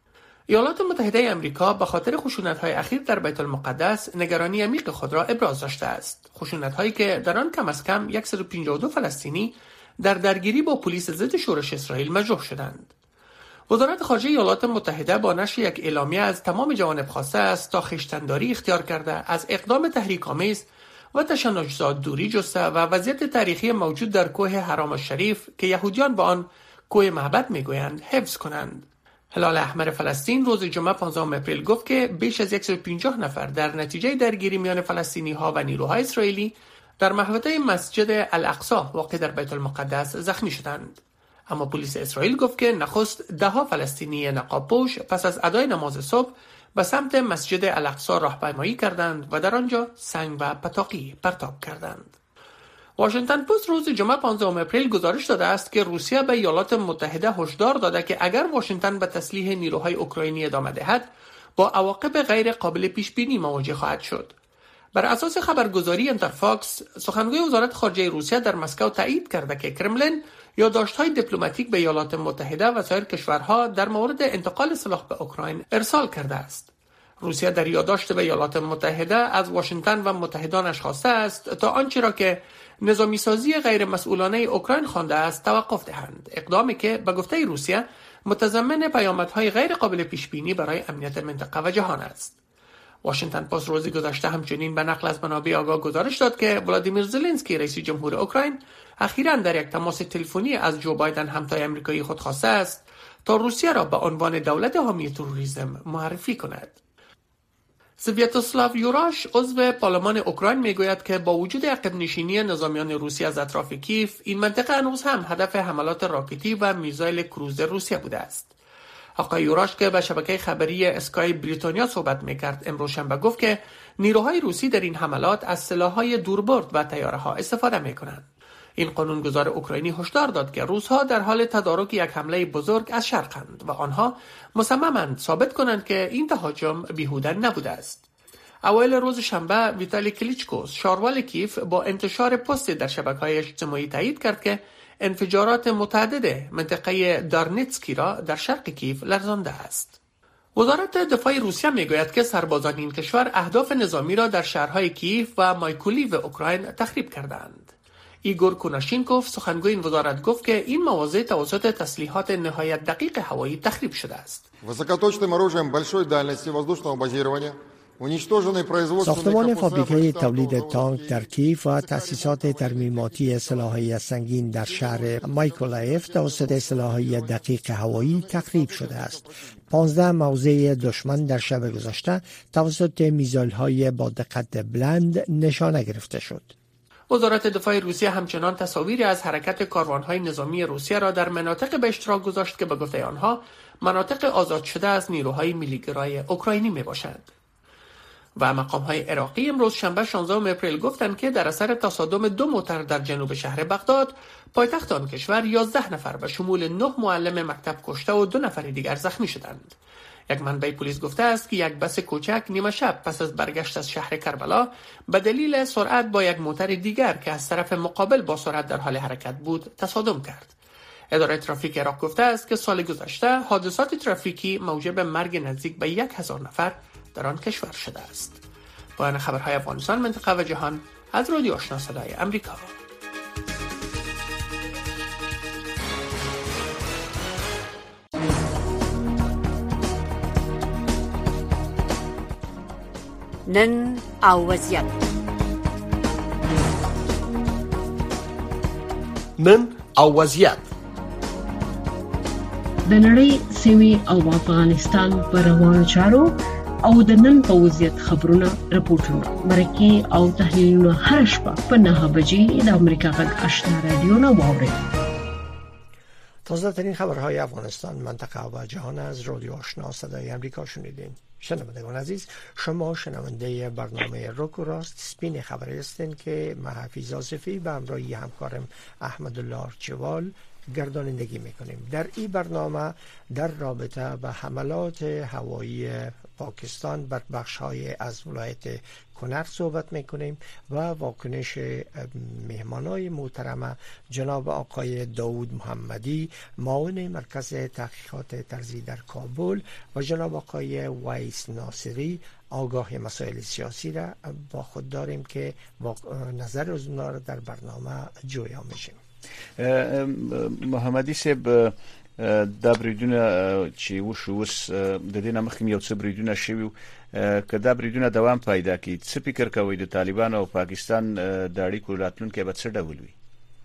ایالات متحده آمریکا به خاطر خشونت‌های اخیر در بیت المقدس نگرانی عمیق خود را ابراز داشته است. خشونت‌هایی که در آن کم از کم 152 فلسطینی در درگیری با پلیس ضد شورش اسرائیل مجروح شدند. وزارت خارجه ایالات متحده با نشر یک اعلامیه از تمام جوانب خواسته است تا خویشتن‌داری اختیار کرده از اقدام تحریک‌آمیز و تشنج‌زا دوری جسته و وضعیت تاریخی موجود در کوه حرام الشریف که یهودیان به آن کوه معبد می‌گویند حفظ کنند. هلال احمر فلسطین روز جمعه 15 اپریل گفت که بیش از 150 نفر در نتیجه درگیری میان فلسطینی‌ها و نیروهای اسرائیلی در محوطه مسجد الاقصی واقع در بیت المقدس زخمی شدند. اما پلیس اسرائیل گفت که نخست 10 فلسطینی نقاب‌پوش پس از ادای نماز صبح به سمت مسجد الاقصی راهپیمایی کردند و در آنجا سنگ و پتاقی پرتاب کردند. واشنگتن پست روز جمعه 15 اپریل گزارش داده است که روسیه به ایالات متحده هشدار داده که اگر واشنگتن به تسلیح نیروهای اوکراینی ادامه دهد با عواقب غیر قابل پیش بینی مواجه خواهد شد. بر اساس خبرگزاری انترفاکس، سخنگوی وزارت خارجه روسیه در مسکو تایید کرده که کرملین یادداشت‌های دیپلماتیک به ایالات متحده و سایر کشورها در مورد انتقال سلاح به اوکراین ارسال کرده است. روسیه در یادداشت به ایالات متحده از واشنگتن و متحدانش خواسته است تا آنچه را که نظامی سازی غیر مسئولانه اوکراین خوانده است توقف دهند، اقدامی که به گفته روسیه متضمن پیامدهای غیر قابل پیش بینی برای امنیت منطقه و جهان است. واشنگتن پست روز گذشته همچنین به نقل از منابع آگاه گزارش داد که ولادیمیر زلنسکی رئیس جمهور اوکراین اخیراً در یک تماس تلفنی از جو بایدن همتای آمریکایی خود خواسته است تا روسیه را به عنوان دولت حامی تروریسم معرفی کند. سویتوسلاو یوراش عضو پارلمان اوکراین میگوید که با وجود عقب نشینی نظامیان روسی از اطراف کیف، این منطقه هنوز هم هدف حملات راکتی و میزایل کروز روسیه بوده است. آقای یوراش که به شبکه خبری اسکای بریتانیا صحبت میکرد امروز شنبه گفت که نیروهای روسی در این حملات از سلاح‌های دوربرد و طیاره‌ها استفاده میکنند. این قانونگذار اوکراینی هشدار داد که روس‌ها در حال تدارک یک حمله بزرگ از شرقند و آنها مصممند ثابت کنند که این تهاجم بیهوده نبوده است. اوایل روز شنبه ویتالی کلیچکو شاروال کیف با انتشار پست در شبکه‌های اجتماعی تایید کرد که انفجارات متعدد منطقه دارنیتسکی را در شرق کیف لرزانده است. وزارت دفاع روسیه میگوید که سربازان این کشور اهداف نظامی را در شهرهای کیف و مایکولیو اوکراین تخریب کردند. ایگور کوناشینکوف سخنگوی این وزارت گفت که این مواضع توسط تسلیحات نهایت دقیق هوایی تخریب شده است. ساختمان فابریکه تولید تانک در کیف و تأسیسات ترمیماتی سلاح‌های سنگین در شهر مایکولایف توسط سلاح‌های دقیق هوایی تخریب شده است. 15 موضع دشمن در شب گذشته توسط میزایل‌های با دقت بلند نشانه گرفته شد. وزارت دفاع روسیه همچنان تصاویری از حرکت کاروان‌های نظامی روسیه را در مناطق به اشتراک گذاشت که به گفته آنها مناطق آزاد شده از نیروهای ملیگرای اوکراینی میباشند. و مقام‌های عراقی امروز شنبه 16 اپریل گفتند که در اثر تصادم 2 موتر در جنوب شهر بغداد، پایتخت آن کشور، 11 نفر به شمول 9 معلم مکتب کشته و 2 نفر دیگر زخمی شدند. یک منبع پلیس گفته است که یک بس کوچک نیمه شب پس از برگشت از شهر کربلا به دلیل سرعت با یک موتر دیگر که از طرف مقابل با سرعت در حال حرکت بود تصادم کرد. اداره ترافیک عراق گفته است که سال گذشته حادثات ترافیکی موجب مرگ نزدیک به 1000 نفر در آن کشور شده است. پایان خبرهای افغانستان، منطقه و جهان از رادیو آشنا صدای امریکا. نن او وضعیت. نن او وضعیت. د نړۍ سیمې او افغانستان پر روانو چارو او د نن په وضعیت خبرونه راپورټونه مرکه او تحلیلونه هر شپه په 9 بجې د امریکا غږ آشنا رادیو نه واورئ. تازه ترین خبرهای افغانستان، منطقه و جهان از رادیو آشنا صدای امریکا شنیدین. شنوندگان عزیز، شما شنونده برنامه روک و راست سپین خبری هستین که من حفیظ آصفی به همراهی همکارم احمدالله آرچیوال گردانندگی میکنیم. در این برنامه در رابطه به حملات هوایی پاکستان بر بخش‌های از ولایت کنر صحبت میکنیم و واکنش مهمانای محترم جناب آقای داود محمدی، معاون مرکز تحقیقات طرزی در کابل، و جناب آقای ویس ناصری، آگاه مسائل سیاسی را با خود داریم که نظر از اونا را در برنامه جویا میشیم. محمدی صاحب، دا بریدونه چې وشوس د دې نمخ یو څه بریدونه شوي، که دا بریدونه دوام پیدا کړي، څه فکر کوي د طالبان او پاکستان د اړیکو راتلونکي به څه ډول وي؟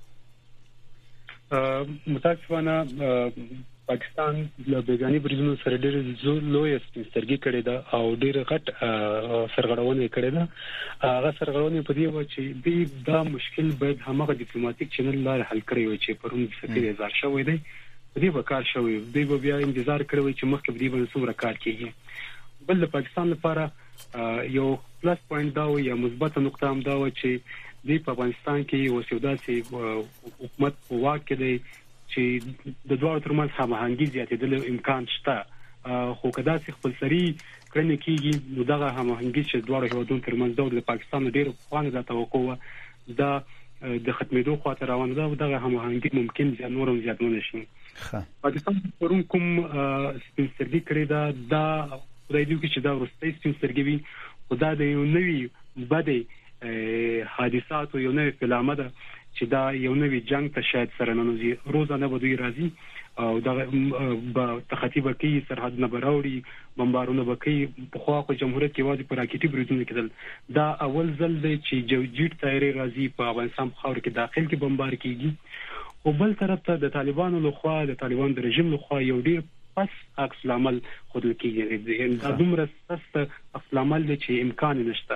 متاسفانه پاکستان له بیگانی بریدونو سره ډېر لوی سترګې کړې ده او ډېر غټ سرغړونه کړې ده. هغه سرغړونه په دې و چې دا مشکل باید همغه ډیپلوماټیک چینل لاره حل کړی وي چې پرون سفیر اظهار شوی دی. دې به کار شوی دی، به بیا انتظار کړی چې مخکې دې باندې څومره کار کیږي. بل د پاکستان لپاره یو پلس پوینټ دا و یا مثبت نقطه هم دا و چې د افغانستان کې یو سیاسي حکومت په واک کې دی چې د دوه ترمنځ هماهنګي زیاتېدل امکان شته، خو کدا چې خپلسري کړنې کیږي نو دغه هماهنګي چې دوه هیوادونو ترمنځ د پاکستان ډېر خوانه د توقع دا د ختمېدو خاطر روان ده او دغه هماهنګي ممکن ځان نورم زیاتونه شي. پاکستان پرون کوم سپینسرګي کړی دا خدای دې چې دا ورستۍ سپینسرګي وي، خدای دې یو نوی بده حادثات او یو نوی فلامه ده چې دا یو نوی جنگ ته شاید سره ننوځي. روزانه به دوی راځي او دا به تخطیب کوي، سرحد نه براوړي، بمبارونه وکړي. په خو جمهوریت کې واځي پر راکټي بریدونه کېدل. دا اول ځل دی چې جوجیټ تیارې راځي په افغانستان خاور کې داخل کې بمبار کیږي. او بل طرف ته د طالبانو لخوا د طالبان د رژیم لخوا یو ډیر پس عکس العمل خودل کیږي. دا دومره سست عکس العمل دی چې امکان نشته.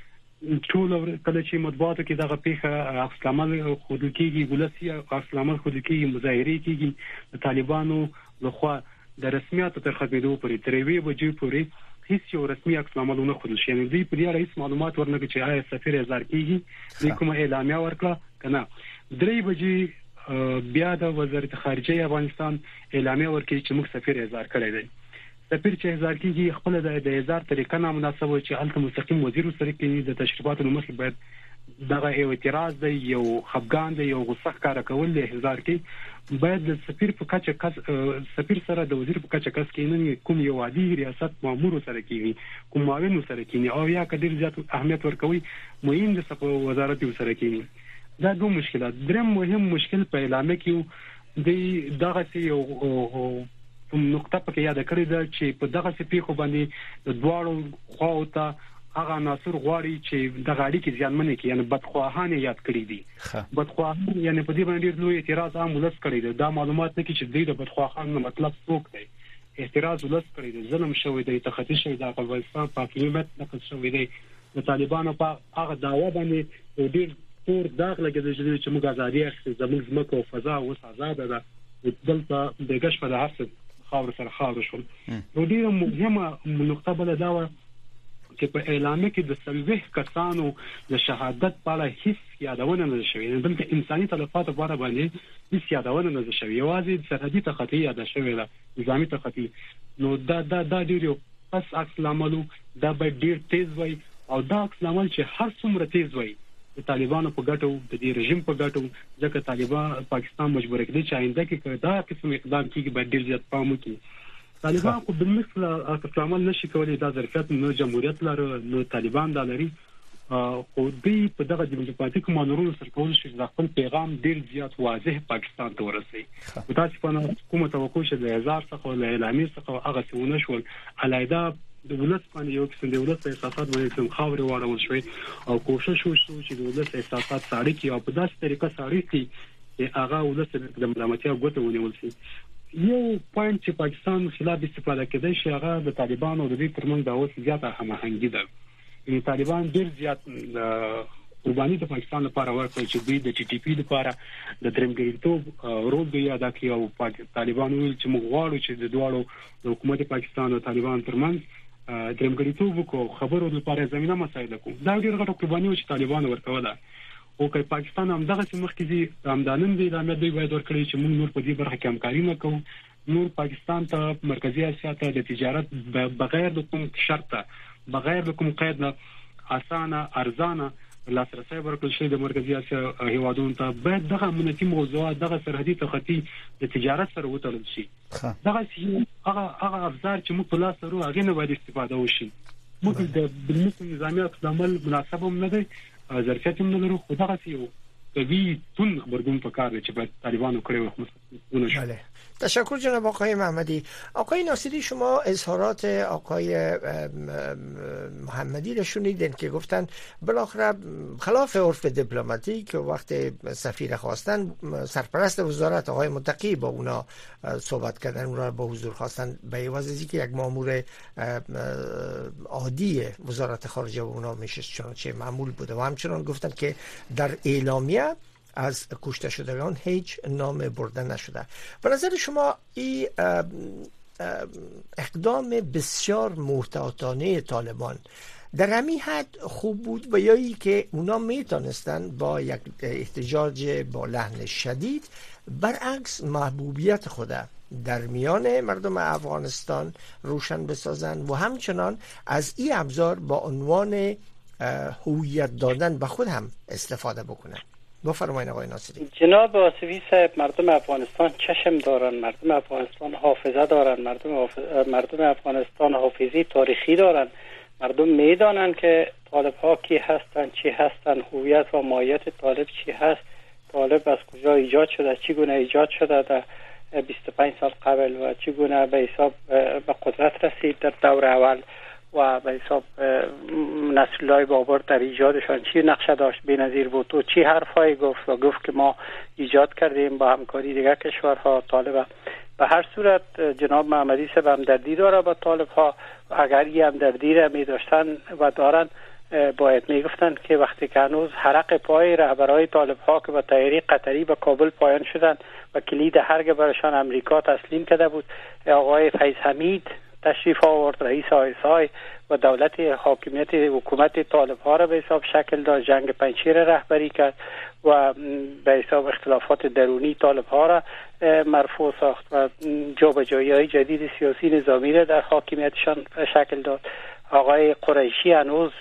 ټول کله چې مطبوعاتو کې دغه پیښه عکس العمل خودل کیږي، ولسی عکس العمل خودل کیږي، مظاهره کیږي، د طالبانو لخوا د رسمیاتو تر ختمېدو پورې تر 2 بجې پورې هیڅ یو رسمي عکس العمل نه خودل شي. دوی په دې اړه هیڅ معلومات ورنکړي چې آیا سفیر هزار کیږي، د کومه اعلامیه ورکړه کنه. 3 بجې بیا د وزارت خارجه افغانستان اعلامیه ورکړي چې موږ سفیر هزار کړی دی. سفیر چې هزار کیږي خپل د هزار طریقه نامناسبه چې الته مستقیم وزیر سره کې د تشریفاتو مخې باید دغه یو اعتراض دی، یو خفګان دی، یو غوسه ښکاره کول دی. هزار کې باید د سفیر په کچه کس سفیر سره د وزیر په کچه کس کې نه کوم یو عادي ریاست مامور سره کېږي، کوم معاون سره کېږي، او یا کډیر زیات اهمیت ورکوي مهم د صفه وزارت سره کېږي. دا دوه مشکلات. دریم مهم مشکل په اعلامیه کې دی دغه یو نقطه پکې یاد کړی دا چې په دغه سپیخو باندې د دواړو خواو ته هغه عناصر غواړي چې د غاړي کې ځانمنې کې یعنی بدخواهان یاد کړی دي. بدخواهان یعنی په دې باندې لوی اعتراض عام ولس کړی دی. دا معلومات نه کې چې د بدخواهان مطلب څوک دی. اعتراض ولس کړی دی، ظلم شوی دی، تخطی شوی دی، افغانستان پاکیمت نقض شوی دی. د طالبانو په هغه داوا باندې ډیر تور داغ لګیدل چې موږ ازادي اخلو، زموږ ځمکه او فضا اوس آزاد ده. دلته د ګش په هڅه خاور سره خاور شول. نو ډیره مهمه نقطه بل دا و چې په اعلامیه کې د 30 کسانو د شهادت په اړه هیڅ یادونه نه شوې، بلکې انساني تلفات په اړه باندې هیڅ یادونه نه شوې. یوازې سرحدي تخطي یاد شوې ده، نظامی تخطي. نو دا ډیر پس عکس العمل دا به ډیر تیز وای، او دا عکس العمل چې هر څومره تیز وای د طالبانو په ګټو، د دې رژیم په ګټو، ځکه طالبان پاکستان مجبور کړي چې آینده کې دا قسم اقدام کیږي باید ډیر زیات پام وکړي. طالبان خو د مثل عکس العمل نشي کولای، دا ظرفیت نه جمهوریت لري نو طالبان دا لري. خو دوی په دغه ډیپلوماټیک مانورونو سره کول شي د خپل پیغام ډیر زیات واضح پاکستان ته ورسوي. تاسو په حکومت توقع شه د هزار څخه له اعلامي څخه هغه څونه شول علایدا د ولس باندې یو قسم د ولس احساسات باندې خاورې واړول شوی او کوشش وشو چې د ولس احساسات ساړي کی او په داسې طریقه ساړي کی چې هغه ولس د ملامتیا غوته ونیول شي. یو پوینټ چې پاکستان خلاف استفاده کړي شي هغه د طالبانو او د دې ترمنځ د اوس زیاته هماهنګي ده. یعنی طالبان ډیر زیات قرباني د پاکستان لپاره ورکړي چې دوی د ټي ټي پی لپاره د درمګریتوب رول دی ادا کوي او طالبان ویل چې موږ غواړو چې د دوه د حکومت پاکستان او طالبان ترمنځ درمګریتوب کو خبرو لپاره زمينه مسایل کو. دا ډیر غټه قرباني و چې طالبان ورکوله. او که پاکستان هم دغه مخکې دي همدانن دي د امید دوی باید ورکړي چې موږ نور په دې برخه کې همکاري وکړو. نور پاکستان ته مرکزی اسیا ته د تجارت بغیر د کوم شرط، بغیر د کوم قید نه اسانه ارزانه لاسرسي ورکړل شي د مرکزی اسیا هیوادونو ته. باید دغه امنیتي موضوعات دغه سرحدي تخطي د تجارت سره وتړل شي. دغه هغه افزار چې موږ په لاس لرو هغه نه باید استفاده وشي. موږ د بلنې نظامي عمل مناسب هم نه دی، ظرفیت هم نه لرو. خو دغه یو قوي تون خبرګون پکار دی چې باید طالبانو کړی و. بله، تشکر جناب آقای محمدی. آقای ناصری، شما اظهارات آقای محمدی را شنیدین که گفتن بالاخره خلاف عرف دیپلماتیک وقتی سفیر خواستن سرپرست وزارت آقای متقی با اونا صحبت کردن، اونا با حضور خواستن به عوض از اینکه یک مامور عادی وزارت خارجه و اونا میشه چنانچه معمول بوده. و همچنان گفتن که در اعلامیه از کشته شدگان هیچ نام برده نشده. به نظر شما این اقدام بسیار محتاطانه طالبان در همین حد خوب بود و یا ای که اونا میتونستن با یک احتجاج با لحن شدید برعکس محبوبیت خود در میان مردم افغانستان روشن بسازن و همچنان از این ابزار با عنوان هویت دادن به خود هم استفاده بکنن؟ بفرمایید آقای ناصری. جناب آصفی صاحب، مردم افغانستان چشم دارن، مردم افغانستان حافظه دارن، مردم افغانستان حافظی تاریخی دارن. مردم میدانن که طالب ها کی هستن، چی هستن، هویت و ماهیت طالب چی هست. طالب از کجا ایجاد شده، چگونه ایجاد شده در 25 سال قبل و چگونه به حساب به قدرت رسید در دور اول و به حساب نصرالله بابر در ایجادشان چی نقشه داشت بی‌نظیر بود و چی حرفایی گفت و گفت که ما ایجاد کردیم با همکاری دیگر کشورها طالب. به هر صورت جناب محمدی صاحب همدردی داره با طالب ها و اگر این همدردی را می داشتن و دارن باید می گفتن که وقتی که هنوز حرق پای رهبرای طالب ها که با طیاره قطری به کابل پایان شدن و کلید هرگ برشان امریکا تسلیم کرده بود، آقای فیض حمید تشریف آورد، رئیس آیسای و دولت حاکمیت حکومت طالب ها را به حساب شکل داد، جنگ پنجشیر رهبری کرد و به حساب اختلافات درونی طالب ها را مرفوع ساخت و جابجایی های جدید سیاسی نظامی را در حاکمیتشان شکل داد. آقای قریشی هنوز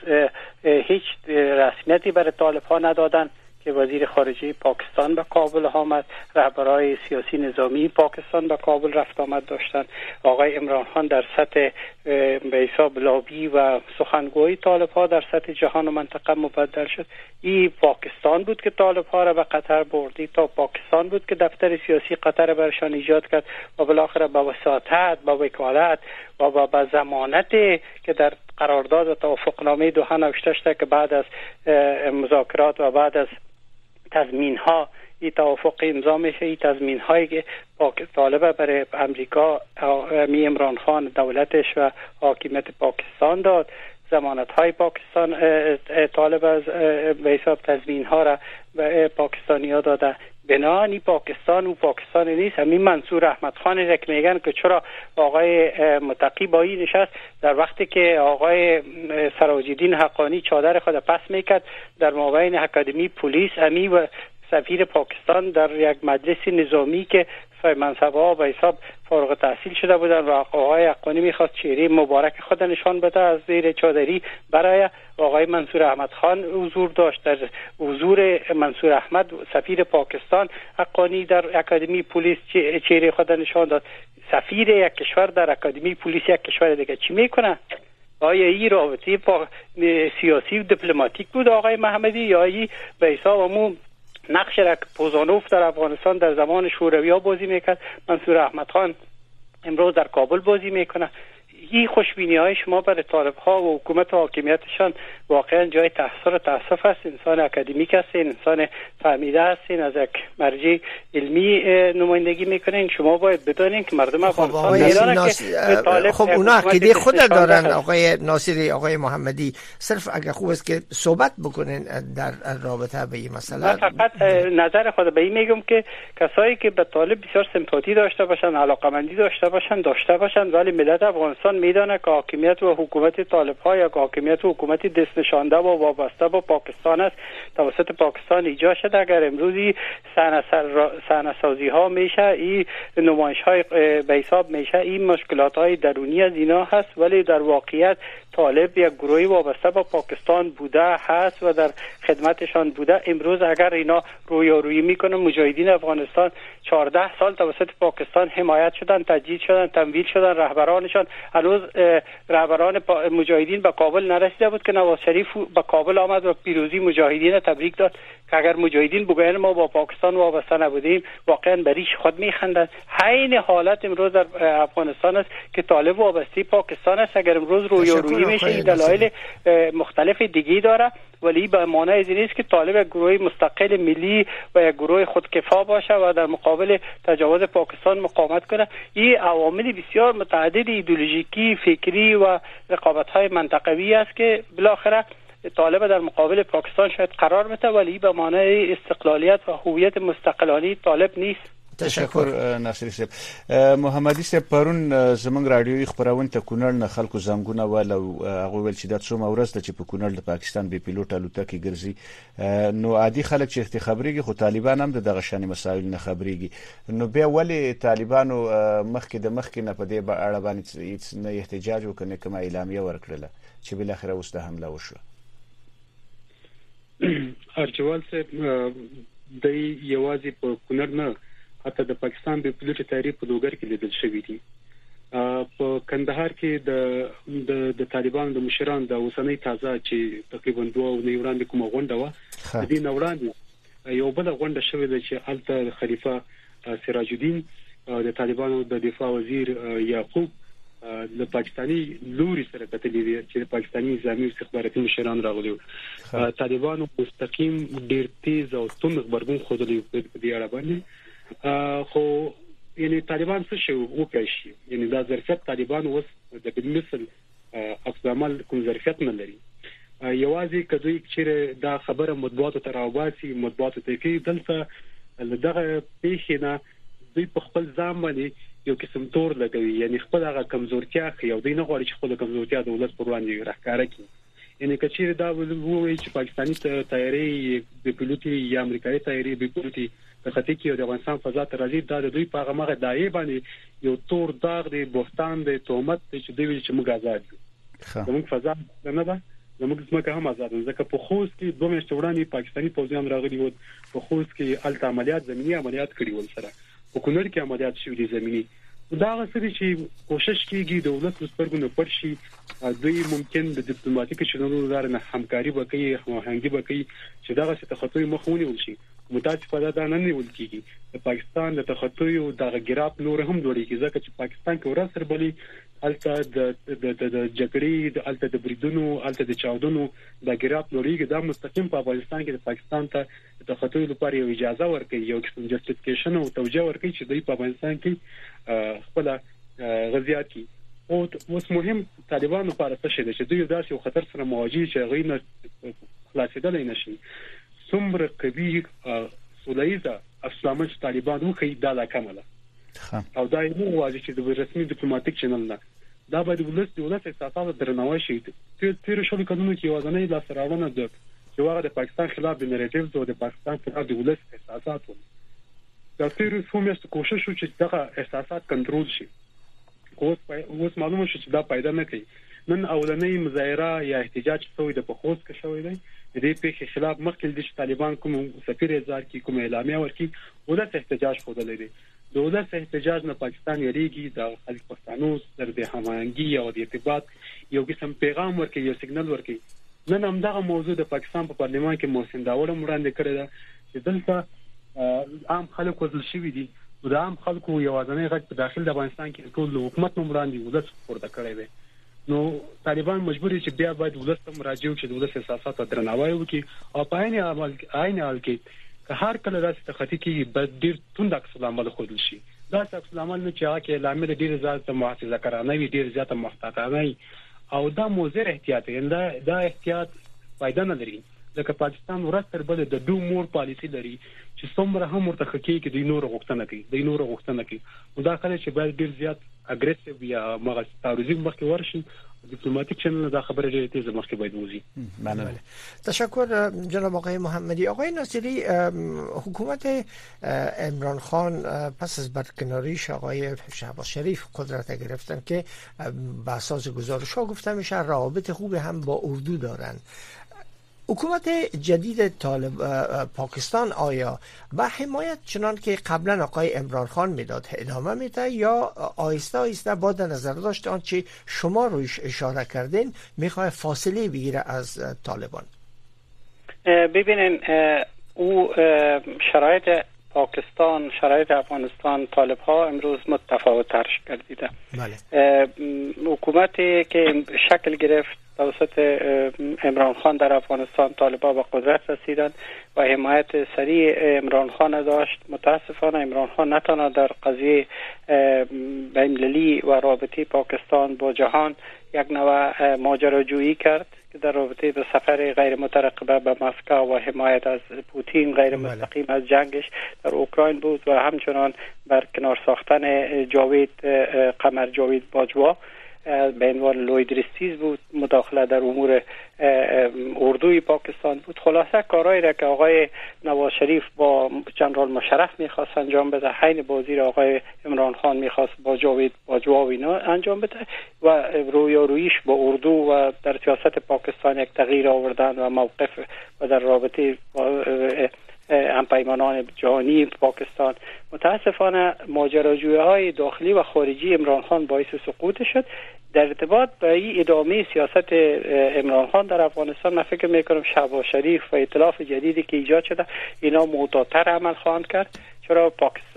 هیچ رسمیتی برای طالب ها ندادن که وزیر خارجه پاکستان به کابل آمد، رهبرای سیاسی نظامی پاکستان به کابل رفت آمد داشتن. آقای عمران خان در سطح به حساب لابی و سخنگوی طالب ها در سطح جهان و منطقه مبدل شد. این پاکستان بود که طالب ها را به قطر بردی، تا پاکستان بود که دفتر سیاسی قطر برشان ایجاد کرد و بالاخره با وساطت، با وکالت و با ضمانت که در قرارداد و توافقنامه دوحه نوشته شده که بعد از مذاکرات و بعد از تضمین ها این توافق امضا میشه. این تضمین هایی که طالب برای امریکا می عمران خان دولتش و حاکمیت پاکستان داد، ضمانت های پاکستان طالب از به حساب تضمین ها را به پاکستانی ها داده. بنابراین پاکستان و پاکستان نیست. همین منصور احمد خان را که میگن که چرا آقای متقی با این نشست در وقتی که آقای سراج الدین حقانی چادر خود پس میکرد در مابین اکادمی پلیس امی و سفیر پاکستان در یک مجلس نظامی که منصب‌ها به حساب فارغ التحصیل شده بودن و آقای حقانی میخواست چهره مبارک خود نشان بده از زیر چادری برای آقای منصور احمد خان حضور داشت. در حضور منصور احمد سفیر پاکستان حقانی در اکادمی پلیس چهره خود نشان داد. سفیر یک کشور در اکادمی پلیس یک کشور دیگه چی میکنه؟ آیا این رابطه سیاسی و دیپلماتیک بود آقای محمدی یا این به حساب همون نقش را که پوزانوف در افغانستان در زمان شوروی‌ها بازی میکرد منصور احمد خان امروز در کابل بازی میکنه؟ این خوشبینی های شما برای طالب ها و حکومت و حاکمیتشان واقعا جای تحسر و تاسف است. انسان اکادمیک هستین، انسان فهمیده هستین، از یک مرجع علمی نمایندگی میکنین. شما باید بدونین که مردم افغانستان میدونن که طالب خب اونا عقیده خود دارن. آقای ناصری، آقای محمدی، صرف اگه خوب است که صحبت بکنین در رابطه به این مسئله. من فقط نظر خود به این میگم که کسایی که به طالب بسیار سمپاتی داشته باشن، علاقمندی داشته باشن ولی ملت افغانستان میدانه که حاکمیت و حکومت طالب ها یا حاکمیت و حکومت دست نشانده و وابسته با پاکستان است، توسط پاکستان ایجاد شده. اگر امروزی صحنه سازی ها میشه، این نمایش های به حساب میشه، این مشکلات های درونی از اینا هست، ولی در واقعیت طالب یک گروهی وابسته با پاکستان بوده هست و در خدمتشان بوده. امروز اگر اینا رویارویی میکنن، مجاهدین افغانستان 14 سال توسط پاکستان حمایت شدن، تجدید شدن، تمویل شدن، رهبرانشان هنوز رهبران مجاهدین به کابل نرسیده بود که نواز شریف به کابل آمد و پیروزی مجاهدین تبریک داد. که اگر مجاهدین بگوین ما با پاکستان وابسته نبودیم واقعا به ریش خود میخندند. عین حالت امروز در افغانستان است که طالب وابسته پاکستان است. اگر امروز رویارویی میشه، این دلایل مختلف دیگه داره، ولی به معنی از این نیست که طالب یک گروه مستقل ملی و یک گروه خودکفا باشه و در مقابل تجاوز پاکستان مقاومت کنه. این عوامل بسیار متعدد ایدئولوژیکی، فکری و رقابت‌های منطقوی است که بالاخره طالب در مقابل پاکستان شاید قرار بده، ولی به معنی استقلالیت و هویت مستقلانی طالب نیست. تشکر ناصری صاحب. محمدي صاحب پرون زمونږ رادیوي خبرونه ته کونړ نه خلکو زنګونه ول او هغه ول چې د څومره ورځ ته چې په کونړ د پاکستان به پیلوټ الوتکې ګرځي، نو عادي خلک چې خبريږي خو طالبان هم دغه شان مسایل نه خبريږي. نو بیا ولی طالبانو مخکې نه په دې اړه باندې هیڅ نه احتجاج وکړي، کوم اعلامیه ورکړله چې بل اخر اوس د حمله وشو؟ ارجوال صاحب د یوازې په کونړ نه حتی د پاکستان به پولیټ تاریخ په دوګر کې لیدل شوی دی. په کندهار کې د طالبانو د مشران د اوسنۍ تازه چې تقریبا 2 نه وړاندې کومه غونډه و، د دې نه وړاندې یو بل غونډه شوې ده چې الته خلیفہ سراج الدین د طالبانو د دفاع وزیر یعقوب د پاکستانی لوري سره کتلې دي چې پاکستانی نظامی استخباراتي مشران راغلي طالبانو مستقیم ډیر تیز او توند خبرګون خوده په دې اړه باندې خو یعنی طالبان څه شو وکړي شي یعنی دا ظرفیت طالبان اوس د بالمثل اقدامات کوم ظرفیت نه لري یوازې کدوې چې دا خبره مطبوعاتو ته راوباسي مطبوعاتو ته کې دلته دغه پیښه دوی په خپل ځان باندې یو قسم تور لګوي یعنی خپل هغه کمزورتیا خو یو دی نه غواړي چې خپل کمزورتیا د ولادت پر وړاندې راښکاره کړي یعنی کچیر دا وایي چې پاکستانی تیاری د پیلوټي یا امریکایي تیاری د پیلوټي د خطي کې د افغانستان فضا ته راځي دا د دوی په هغه مغه دایې باندې یو تور داغ دی بوستان دی تهمت چې دوی چې موږ آزاد یو زموږ فضا نه ده زموږ ځمکه هم آزاد ده ځکه په خوست کې 2 میاشتې وړاندې پاکستانی پوځیان راغلي وو په خوست کې الته عملیات زمینی عملیات کړي ول سره په کونړ کې عملیات شوې دي زمینی دا غوښتل چې کوشش کیږي دولت مسترګو نه پړ شي دوی ممکن د ډیپلوماټیک چینلونو لپاره نه همکاري وکړي هماهنګي وکړي چې دا څه تخطوي مخونی ولشي متاسفانه دا نه نیول کیږي د پاکستان د تخطوي او د غیرات نور هم لوړیږي ځکه چې پاکستان کې ورسره بلی الته د جګړې د الته د بریدونو الته د چاودنو د غیرات لوړیږي دا مستقیم په افغانستان کې د پاکستان ته د تخطوي لپاره یو اجازه ورکړي یو قسم جسټیفیکیشن او توجیه ورکړي چې دوی په افغانستان کې خپل غزيات کی او اوس مهم طالبانو لپاره څه شي چې دوی داسې یو خطر سره مواجه چې غوښنه خلاصېدل نه شي څومره کبیر سولایزه اسلامي طالبان وکي دا لا کمله او دا یو واجب چې د رسمي ډیپلوماټیک چینل نه دا به د ولس احساسات درناوی شي تیر شول قانون کې وزنې لا سراونه د چې هغه د پاکستان خلاف د نریټیوز او د پاکستان خلاف د ولس احساسات وو دا تیر فومست کوشش شو چې دغه احساسات کنټرول شي اوس معلومه شو چې دا پیدا نه کوي نن اولنۍ مظاهره یا احتجاج شوی د پخوس کې شوی دی د دې په خلاف مخکې د طالبان کوم سفیر ازار کی کوم اعلامیه ورکي ولس احتجاج خوده لري د ولس احتجاج نه پاکستان یریږي د خلک پښتنو سره د هماهنګي او د ارتباط یو قسم پیغام ورکي یو سیګنل ورکي نن هم دغه موضوع د پاکستان په پارلمان کې محسن داوود وړاندې کړی دا چې دلته عام خلک وزل شوی دي د عام خلکو یو ځانې غږ په داخل د افغانستان کې ټول حکومت وړاندې ولس پورته کړی دی نو طالبان مجبور دي چې بیا باید ولس ته مراجعه وکړي د ولس احساسات درناوی وکړي او په عین حال کې که هر کله داسې تخطي کې بد ډیر توند عکس العمل خودل شي دا عکس العمل نه چې هغه کې اعلان د ډیر زیات محافظه کارانه وي ډیر زیات محتاطانه او دا موزر احتیاط دا احتیاط فائدہ نه لري ځکه پاکستان ورته بل د ډو مور پالیسی لري چې څومره هم ورته خکې کې د نور غوښتنه کوي دا کله چې باید ډیر زیات اګریسیو یا مغز تعرضی مخکې ورشي دیپلماتیک چنل دا خبره ډیره تیز مخکې باید وزي بله تشکر جناب آقای محمدی. آقای ناصری حکومت عمران خان پس از برکناریش آقای شهباز شریف قدرت گرفتن که به اساس گزارش ها گفته میشه روابط خوب هم با اردو دارن حکومت جدید پاکستان آیا به حمایت چنان که قبلا آقای عمران خان میداد ادامه میده یا آهسته آهسته با در نظر داشت آنچه شما رویش اشاره کردین میخواد فاصله بگیره از طالبان؟ ببینین او شرایط پاکستان شرایط افغانستان طالب ها امروز متفاوت ترش گردیده. بله. حکومتی که شکل گرفت توسط عمران خان در افغانستان طالبان به قدرت رسیدند و حمایت سریع عمران خان داشت. متاسفانه عمران خان نتانه در قضیه بین‌المللی و رابطه پاکستان با جهان یک نوع ماجراجویی کرد که در رابطه به سفر غیر مترقبه به مسکو و حمایت از پوتین غیر مستقیم از جنگش در اوکراین بود و همچنان بر کنار ساختن قمر جاوید باجوا به عنوان لوید رستیز بود مداخله در امور اردوی پاکستان بود. خلاصه کارهایی را که آقای نواز شریف با جنرال مشرف میخواست انجام بده حین بازی آقای عمران خان میخواست با جاوید باجوا و اینا انجام بده و رویاروییش با اردو و در سیاست پاکستان یک تغییر آوردن و موقف و در رابطه همپیمانان جهانی پاکستان متاسفانه ماجراجویی‌های داخلی و خارجی عمران خان باعث سقوط شد. در ارتباط با این ادامه سیاست عمران خان در افغانستان، من فکر میکنم شهباز شریف و ائتلاف جدیدی که ایجاد شده اینا معتادتر عمل خواهند کرد، چرا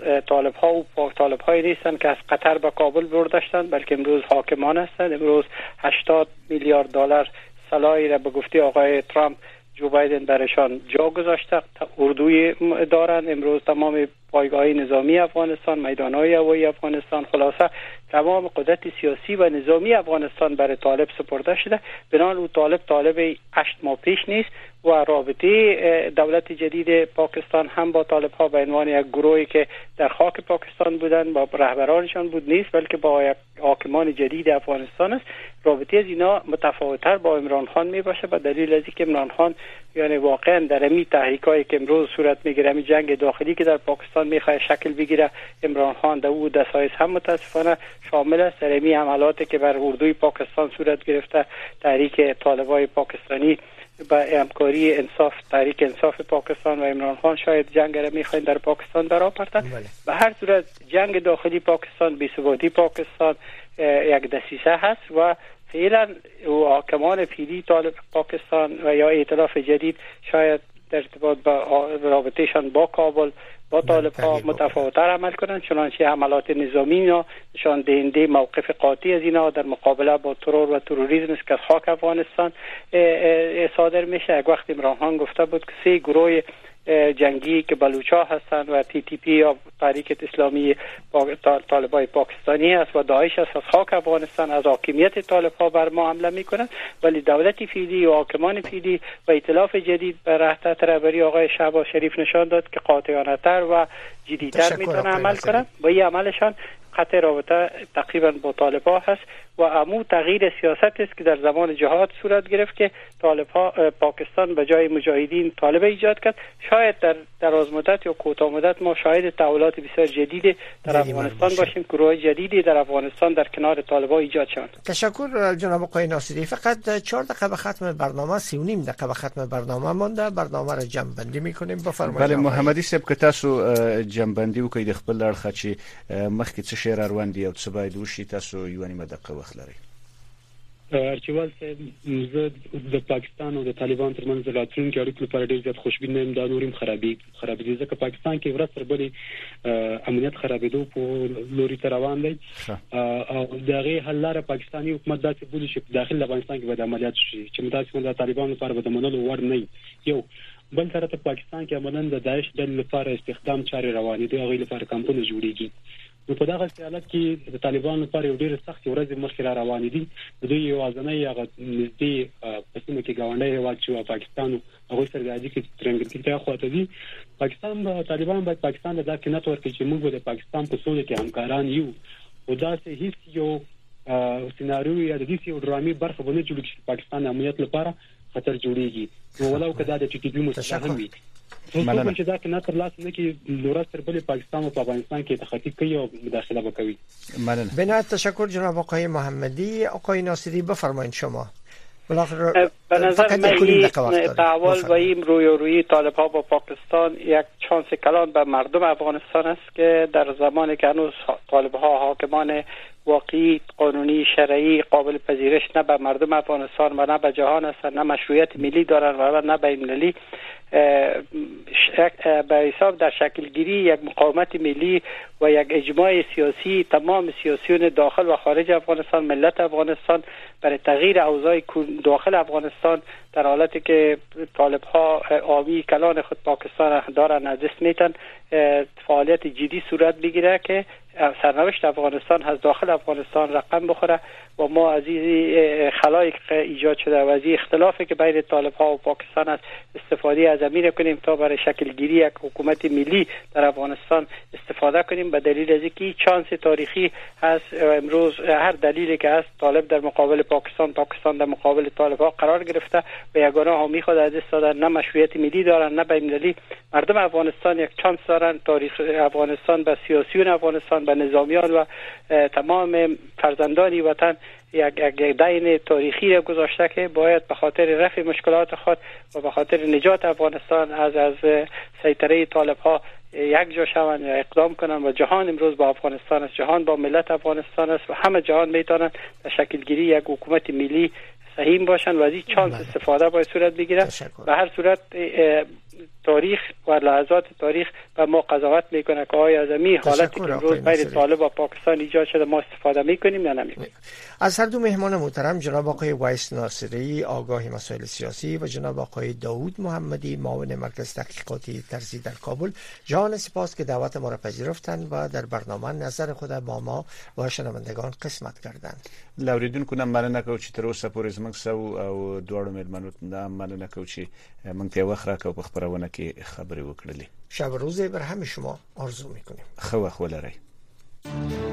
طالب‌های نیستند که از قطر به کابل برداشتند، بلکه امروز حاکمان هستند. امروز 80 میلیارد دلار سلاحی را به گفته آقای ترامپ جو بایدن برشان جا گذاشته، اردوی دارند. امروز تمام پایگاه نظامی افغانستان، میدان‌های هوایی افغانستان، خلاصه تمام قدرت سیاسی و نظامی افغانستان برای طالب سپرده شده. بنابراین او طالب 8 ماه پیش نیست و رابطه دولت جدید پاکستان هم با طالب ها به عنوان یک گروهی که در خاک پاکستان بودن با رهبرانشان بود نیست، بلکه با یک حاکمان جدید افغانستان است. رابطه از اینا متفاوت‌تر با عمران خان می باشه، به دلیل از اینکه عمران خان یعنی واقعا در امی تحریکایی که امروز صورت میگیره، امی جنگ داخلی که در پاکستان میخواد شکل بگیره، عمران خان در او دستایش هم متاسفانه شامل است. در امی حملاتی که بر اردوی پاکستان صورت گرفته، تحریک طالبای پاکستانی با همکاری انصاف، تحریک انصاف پاکستان و عمران خان شاید جنگ را میخواین در پاکستان برآورده. به هر صورت جنگ داخلی پاکستان، بی‌ثباتی پاکستان یک دسیسه هست و فعلا حاکمان فعلی طالب پاکستان و یا ائتلاف جدید شاید در ارتباط با رابطهشان با کابل با طالب ها متفاوت‌تر عمل کنند، چنانچه حملات نظامی نشان دهنده موقف قاطع از اینا در مقابله با ترور و تروریسم است که از خاک افغانستان صادر میشه. یک وقت عمران خان گفته بود که 3 گروه جنگی که بلوچا هستند و TTP یا تحریک اسلامی طالبای پاکستانی است و داعش است، از خاک افغانستان از حاکمیت طالب ها بر ما حمله میکنند، ولی دولت فعلی و حاکمان فعلی و ائتلاف جدید به تحت رهبری آقای شهباز شریف نشان داد که قاطعانه تر و جدی‌تر میتونه عمل کنند و این عملشان قطع رابطه تقریبا با طالب ها هست و امو تغییر سیاست است که در زمان جهاد صورت گرفت که طالب ها پاکستان به جای مجاهدین طالب ایجاد کرد. شاید در دراز مدت یا کوتاه مدت ما شاهد تحولات بسیار جدید در افغانستان باشیم، گروه جدیدی در افغانستان در کنار طالب ها ایجاد شوند. تشکر جناب آقای ناصری. فقط 4 دقیقه به ختم برنامه، 3.5 دقیقه به ختم برنامه مونده. برنامه را جمع بندی میکنیم. بفرمایید. بله محمدی صاحب که تاسو جمع بندي وکړئ د خپل اړخ چې مخکې څه شی روان دي او څه باید وشي، تاسو یو نیمه دقیقه وخت لرئ. ارچیوال صاحب، زه د پاکستان او د طالبان ترمنځ د راتلونکي اړیکو لپاره ډېر زیات خوشبین یم. دا نورم خرابېږي ځکه پاکستان کې ورځ تر بلې امنیت خرابېدو په لوري ته روان دی او دغه حل لاره پاکستاني حکومت داسې بولي چې په داخل افغانستان کې به د عملیات شي چې متاسفانه د طالبان لپاره به د منلو وړ نه یو. بل طرف ته پاکستان کې عملاً د داعش ډلې لپاره استخدام چارې روانې دي، هغه لپاره کمپونه جوړیږي. نو په دغه حالت کې د طالبانو لپاره یو ډېر سخت ورځ مخکې را روانې دي. دوی یو ځاني هغه نږدې په سیمه کې گاونډي هیواد چې پاکستان هغه سره د اړیکې ترنګ کې خواته دي. پاکستان به طالبان باید پاکستان د ځکه نت ورکړي چې موږ د پاکستان په سولې کې همکاران یو. او دا چې هیڅ یو سيناريو یا د دې یو ډرامي برخه ونه جوړ شي پاکستان امنیت لپاره خطر جوړیږي. نو ولو کدا د TTP مسله هم وي نو چې دا کنه تر لاس نه کې لورا تر بلې پاکستان او افغانستان کې تخطی کوي او مداخله وکوي. بنات تشکر جناب آقای محمدی. آقای ناصری بفرمایید شما. به نظر من تحول و این روی طالب ها با پاکستان یک چانس کلان به مردم افغانستان است که در زمانی که هنوز طالب ها حاکمان واقعی قانونی شرعی قابل پذیرش نه به مردم افغانستان و نه به جهان هستند، نه مشروعیت ملی دارند و نه بین‌المللی، به حساب در شکل گیری یک مقاومت ملی و یک اجماع سیاسی تمام سیاسیون داخل و خارج افغانستان، ملت افغانستان برای تغییر اوضاع داخل افغانستان در حالتی که طالب ها آبی کلان خود پاکستان دارن از دست میتن فعالیت جدی صورت بگیره که سرنوشت افغانستان از داخل افغانستان رقم بخوره و ما از این خلایی که ایجاد شده و از این اختلافی که بین طالب ها و پاکستان است استفاده از امیر کنیم تا برای شکل گیری یک حکومت ملی در افغانستان استفاده کنیم. به دلیل از اینکه چانس تاریخی هست امروز هر دلیلی که هست طالب در مقابل پاکستان در مقابل طالب ها قرار گرفته و یگانه حامی خود از دست دادن، نه مشروعیت ملی دارن نه بین‌المللی. مردم افغانستان یک چانس دارن. تاریخ افغانستان به سیاسیون افغانستان به نظامیان و تمام فرزندانی وطن یک دین تاریخی را گذاشته که باید به خاطر رفع مشکلات خود و به خاطر نجات افغانستان از سیطره طالب ها یک جا شوند یا اقدام کنند و جهان امروز با افغانستان است، جهان با ملت افغانستان است و همه جهان میتونند در شکل گیری یک حکومت ملی سهیم باشند و از این چانس استفاده باید صورت بگیره. به هر صورت تاریخ و لحظات تاریخ به ما قضاوت میکنه که آیا از این حالتی که امروز بین طالب و پاکستان ایجاد شده ما استفاده میکنیم یا نمیکنیم. از هر دو مهمان محترم جناب آقای وایس ناصری آگاه مسائل سیاسی و جناب آقای داوود محمدی معاون مرکز تحقیقاتی ترزی در کابل، جان سپاس که دعوت ما را پذیرفتند و در برنامه نظر خود با ما و شنوندگان قسمت کردند. لاوریدونکو نن مننه کوم چې تر اوسه پورې زموږ سو او دوړو مېلمنو ته مننه کوم چې موږ ته وخت راکړو په خبرونه کې خبرې وکړلې. شب روز بر همه شما آرزو میکنیم. خو ولرئ.